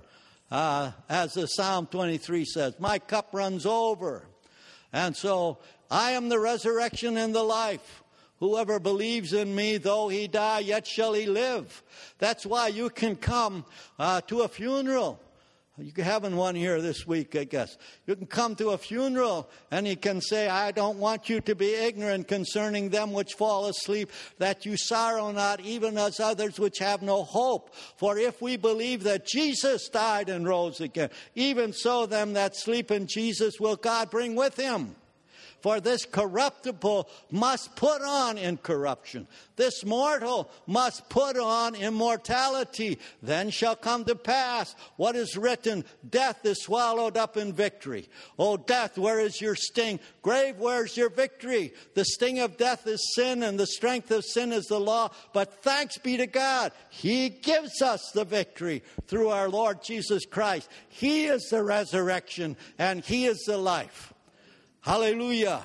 As the Psalm 23 says, my cup runs over. And so, I am the resurrection and the life. Whoever believes in me, though he die, yet shall he live. That's why you can come to a funeral. You're having one here this week, I guess. You can come to a funeral and you can say, I don't want you to be ignorant concerning them which fall asleep, that you sorrow not, even as others which have no hope. For if we believe that Jesus died and rose again, even so them that sleep in Jesus will God bring with him. For this corruptible must put on incorruption. This mortal must put on immortality. Then shall come to pass what is written, death is swallowed up in victory. O death, where is your sting? Grave, where is your victory? The sting of death is sin, and the strength of sin is the law. But thanks be to God, he gives us the victory through our Lord Jesus Christ. He is the resurrection, and he is the life. Hallelujah.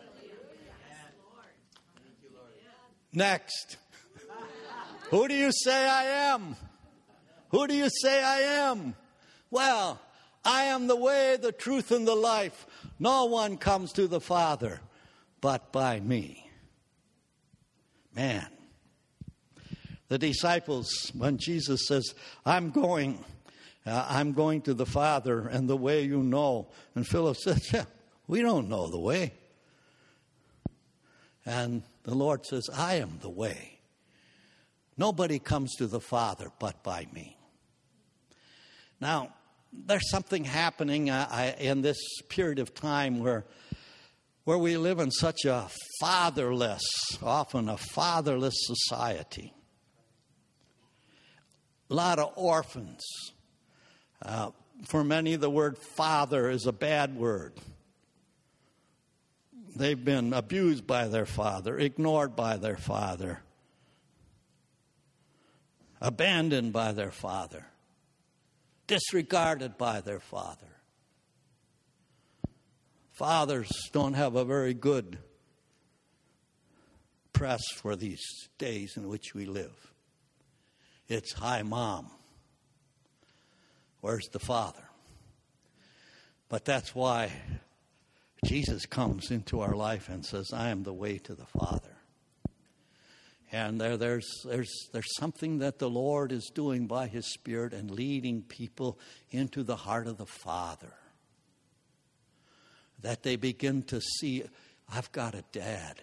Next. Who do you say I am? Who do you say I am? Well, I am the way, the truth, and the life. No one comes to the Father but by me. Man. The disciples, when Jesus says, I'm going to the Father and the way you know. And Philip says, yeah, we don't know the way. And the Lord says, I am the way. Nobody comes to the Father but by me. Now, there's something happening in this period of time where we live in such a fatherless society. a lot of orphans. For many, the word father is a bad word. They've been abused by their father, ignored by their father, abandoned by their father, disregarded by their father. Fathers don't have a very good press for these days in which we live. It's, hi, Mom. Where's the Father? But that's why Jesus comes into our life and says, I am the way to the Father. And there's something that the Lord is doing by His Spirit and leading people into the heart of the Father. That they begin to see, I've got a dad.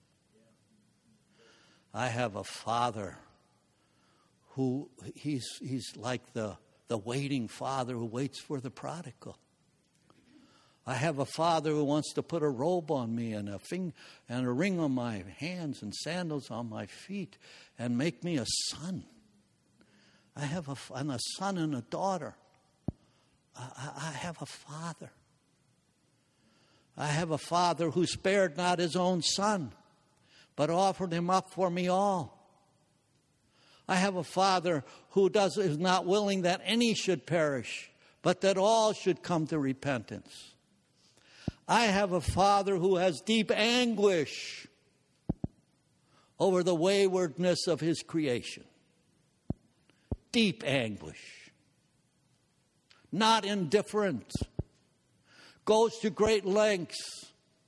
I have a father who he's like the waiting father who waits for the prodigal. I have a father who wants to put a robe on me and a ring on my hands and sandals on my feet and make me a son. I have a son and a daughter. I have a father. I have a father who spared not his own son, but offered him up for me all. I have a father who is not willing that any should perish, but that all should come to repentance. I have a father who has deep anguish over the waywardness of his creation. Deep anguish. Not indifferent. Goes to great lengths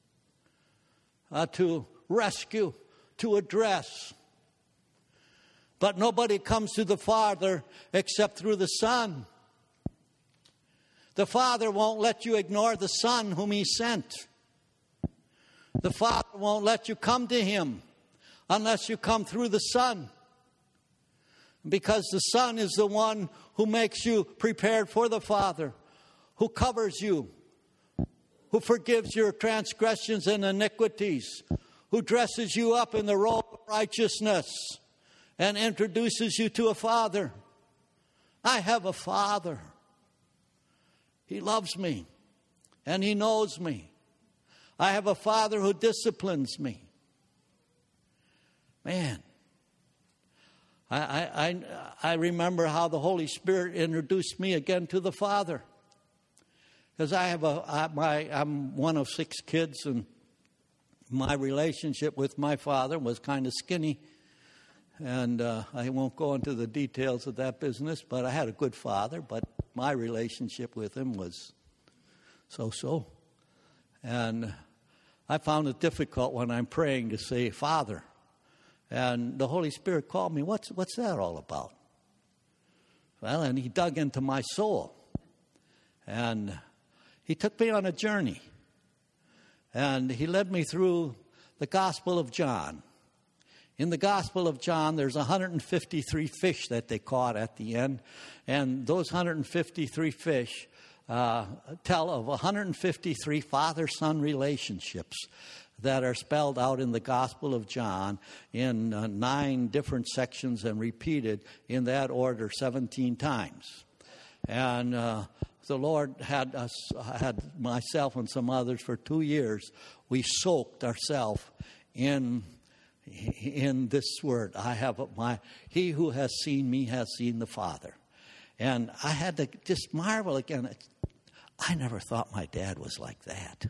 to rescue, to address. But nobody comes to the Father except through the Son. The Father won't let you ignore the Son whom He sent. The Father won't let you come to Him unless you come through the Son. Because the Son is the one who makes you prepared for the Father, who covers you, who forgives your transgressions and iniquities, who dresses you up in the robe of righteousness and introduces you to a Father. I have a Father. He loves me and He knows me. I have a Father who disciplines me. Man, I remember how the Holy Spirit introduced me again to the Father. Because I'm one of 6 kids, and my relationship with my father was kind of skinny. And I won't go into the details of that business, but I had a good father, but my relationship with him was so-so. And I found it difficult when I'm praying to say, Father. And the Holy Spirit called me, what's that all about? Well, and He dug into my soul. And He took me on a journey. And He led me through the Gospel of John. In the Gospel of John, there's 153 fish that they caught at the end. And those 153 fish tell of 153 father-son relationships that are spelled out in the Gospel of John in 9 different sections and repeated in that order 17 times. And the Lord had myself and some others for 2 years. We soaked ourselves in this word. He who has seen me has seen the Father. And I had to just marvel again. I never thought my dad was like that.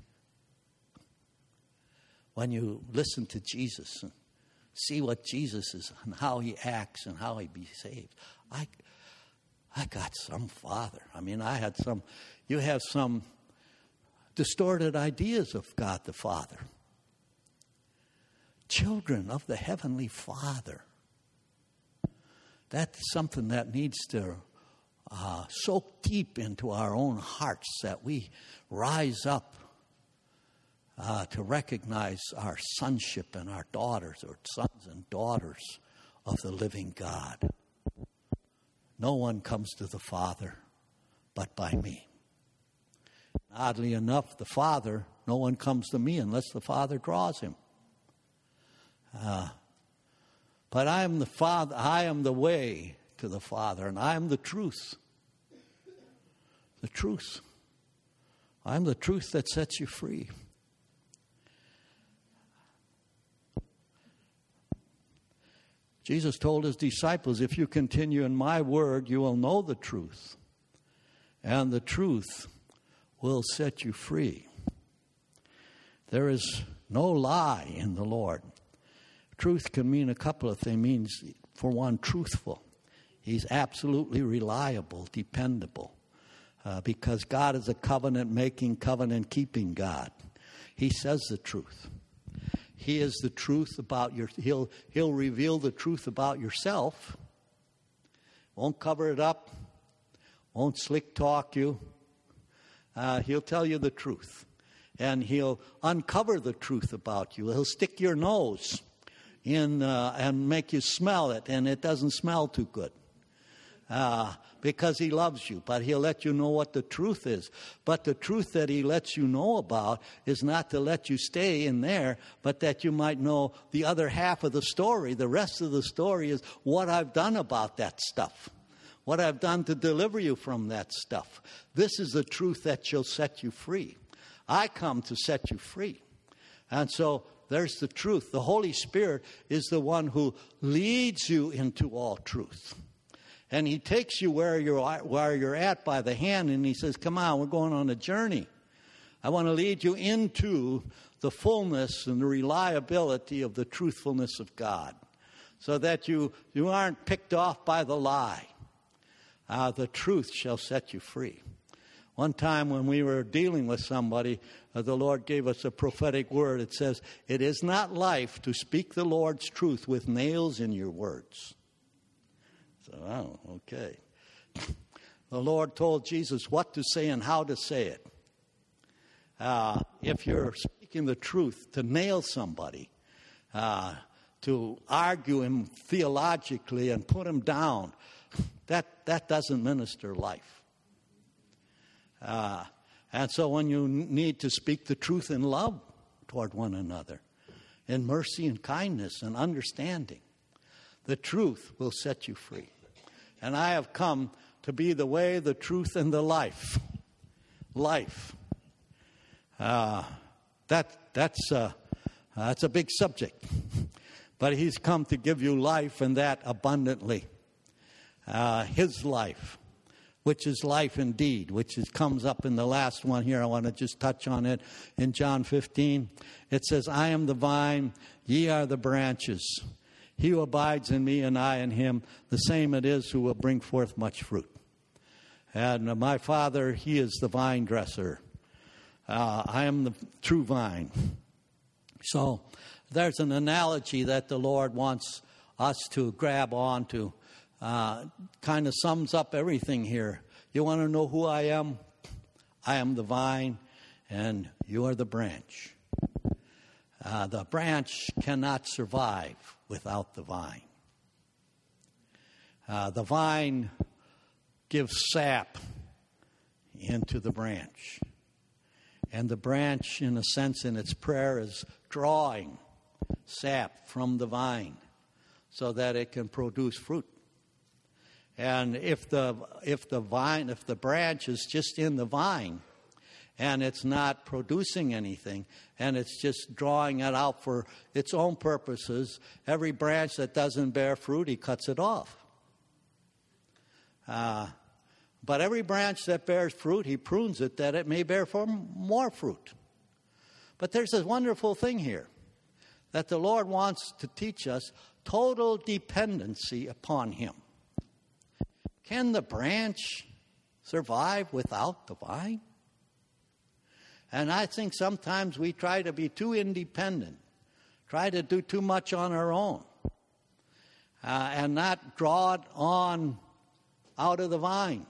When you listen to Jesus and see what Jesus is and how He acts and how He behaves, I got some father. I mean, you have some distorted ideas of God the Father. Children of the Heavenly Father. That's something that needs to soak deep into our own hearts, that we rise up to recognize our sonship and our daughters, or sons and daughters of the living God. No one comes to the Father but by me. Oddly enough, the Father, no one comes to me unless the Father draws him. But I am the Father. I am the way to the Father. And I am the truth. The truth. I am the truth that sets you free. Jesus told his disciples, if you continue in my word, you will know the truth, and the truth will set you free. There is no lie in the Lord. Truth can mean a couple of things. It means, for one, truthful. He's absolutely reliable, dependable, because God is a covenant-making, covenant-keeping God. He says the truth. He is the truth about he'll reveal the truth about yourself. Won't cover it up. Won't slick talk you. He'll tell you the truth. And he'll uncover the truth about you. He'll stick your nose in and make you smell it, and it doesn't smell too good. Because he loves you, but he'll let you know what the truth is. But the truth that he lets you know about is not to let you stay in there, but that you might know the other half of the story. The rest of the story is what I've done about that stuff, what I've done to deliver you from that stuff. This is the truth that shall set you free. I come to set you free. And so there's the truth. The Holy Spirit is the one who leads you into all truth. And he takes you where you're at by the hand, and he says, come on, we're going on a journey. I want to lead you into the fullness and the reliability of the truthfulness of God, so that you aren't picked off by the lie. The truth shall set you free. One time when we were dealing with somebody, the Lord gave us a prophetic word. It says, it is not life to speak the Lord's truth with nails in your words. So, oh, okay. The Lord told Jesus what to say and how to say it. If you're speaking the truth, to nail somebody, to argue him theologically and put him down, that doesn't minister life. And so when you need to speak the truth in love toward one another, in mercy and kindness and understanding, the truth will set you free. And I have come to be the way, the truth, and the life. Life. That's a big subject. But he's come to give you life, and that abundantly. His life, which is life indeed, comes up in the last one here. I want to just touch on it in John 15. It says, I am the vine, ye are the branches. He who abides in me and I in him, the same it is who will bring forth much fruit. And my Father, he is the vine dresser. I am the true vine. So there's an analogy that the Lord wants us to grab on to. Kind of sums up everything here. You want to know who I am? I am the vine, and you are the branch. The branch cannot survive without the vine. The vine gives sap into the branch. And the branch, in a sense, in its prayer, is drawing sap from the vine so that it can produce fruit. And if the branch is just in the vine and it's not producing anything and it's just drawing it out for its own purposes, every branch that doesn't bear fruit, he cuts it off. But every branch that bears fruit, he prunes it that it may bear more fruit. But there's this wonderful thing here, that the Lord wants to teach us total dependency upon him. Can the branch survive without the vine? And I think sometimes we try to be too independent, try to do too much on our own, and not draw it on out of the vine.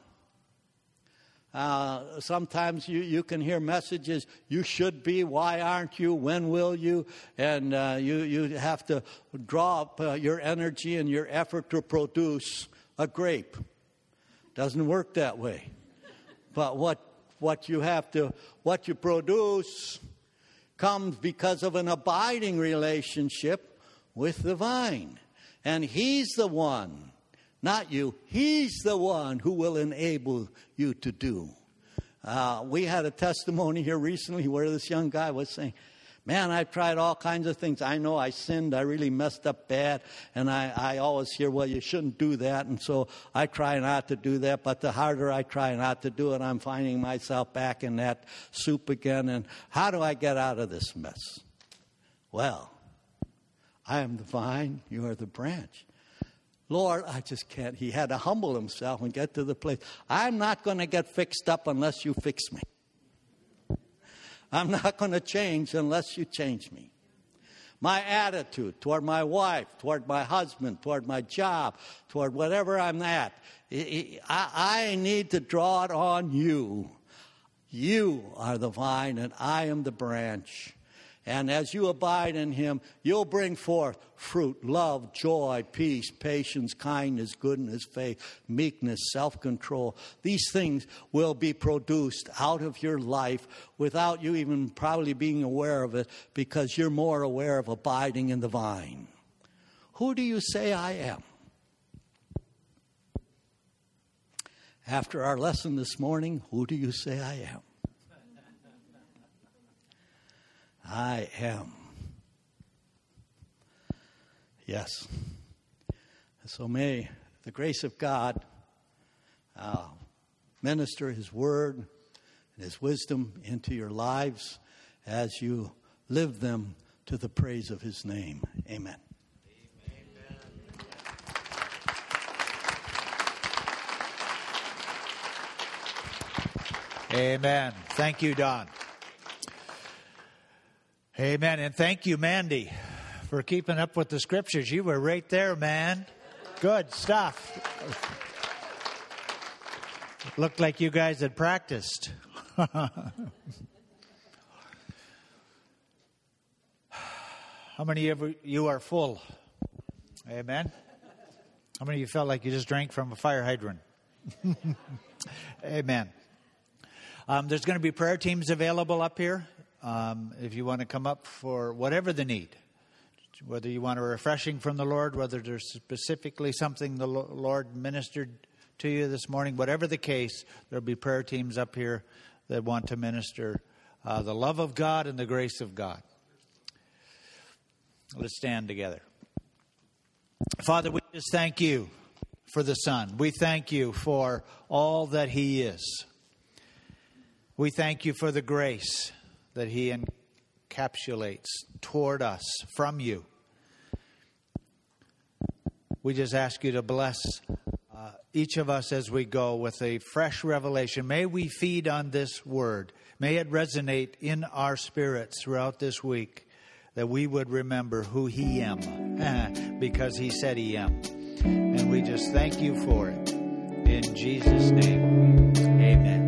Sometimes you can hear messages, you should be, why aren't you, when will you? And you have to draw up your energy and your effort to produce a grape. Doesn't work that way. But what you produce comes because of an abiding relationship with the vine. And he's the one, not you. He's the one who will enable you to do. We had a testimony here recently where this young guy was saying, man, I tried all kinds of things. I know I sinned. I really messed up bad. And I always hear, well, you shouldn't do that. And so I try not to do that. But the harder I try not to do it, I'm finding myself back in that soup again. And how do I get out of this mess? Well, I am the vine. You are the branch. Lord, I just can't. He had to humble himself and get to the place. I'm not going to get fixed up unless you fix me. I'm not going to change unless you change me. My attitude toward my wife, toward my husband, toward my job, toward whatever I'm at, I need to draw it on you. You are the vine and I am the branch. And as you abide in him, you'll bring forth fruit, love, joy, peace, patience, kindness, goodness, faith, meekness, self-control. These things will be produced out of your life without you even probably being aware of it, because you're more aware of abiding in the vine. Who do you say I am? After our lesson this morning, who do you say I am? I am. Yes. So may the grace of God minister his word and his wisdom into your lives as you live them to the praise of his name. Amen. Amen. Thank you, Don. Amen. And thank you, Mandy, for keeping up with the scriptures. You were right there, man. Good stuff. Looked like you guys had practiced. How many of you are full? Amen. How many of you felt like you just drank from a fire hydrant? Amen. There's going to be prayer teams available up here. If you want to come up for whatever the need, whether you want a refreshing from the Lord, whether there's specifically something the Lord ministered to you this morning, whatever the case, there'll be prayer teams up here that want to minister the love of God and the grace of God. Let's stand together. Father, we just thank you for the Son. We thank you for all that he is. We thank you for the grace that he encapsulates toward us from you. We just ask you to bless each of us as we go with a fresh revelation. May we feed on this word. May it resonate in our spirits throughout this week, that we would remember who he am, because he said he am. And we just thank you for it. In Jesus' name, amen.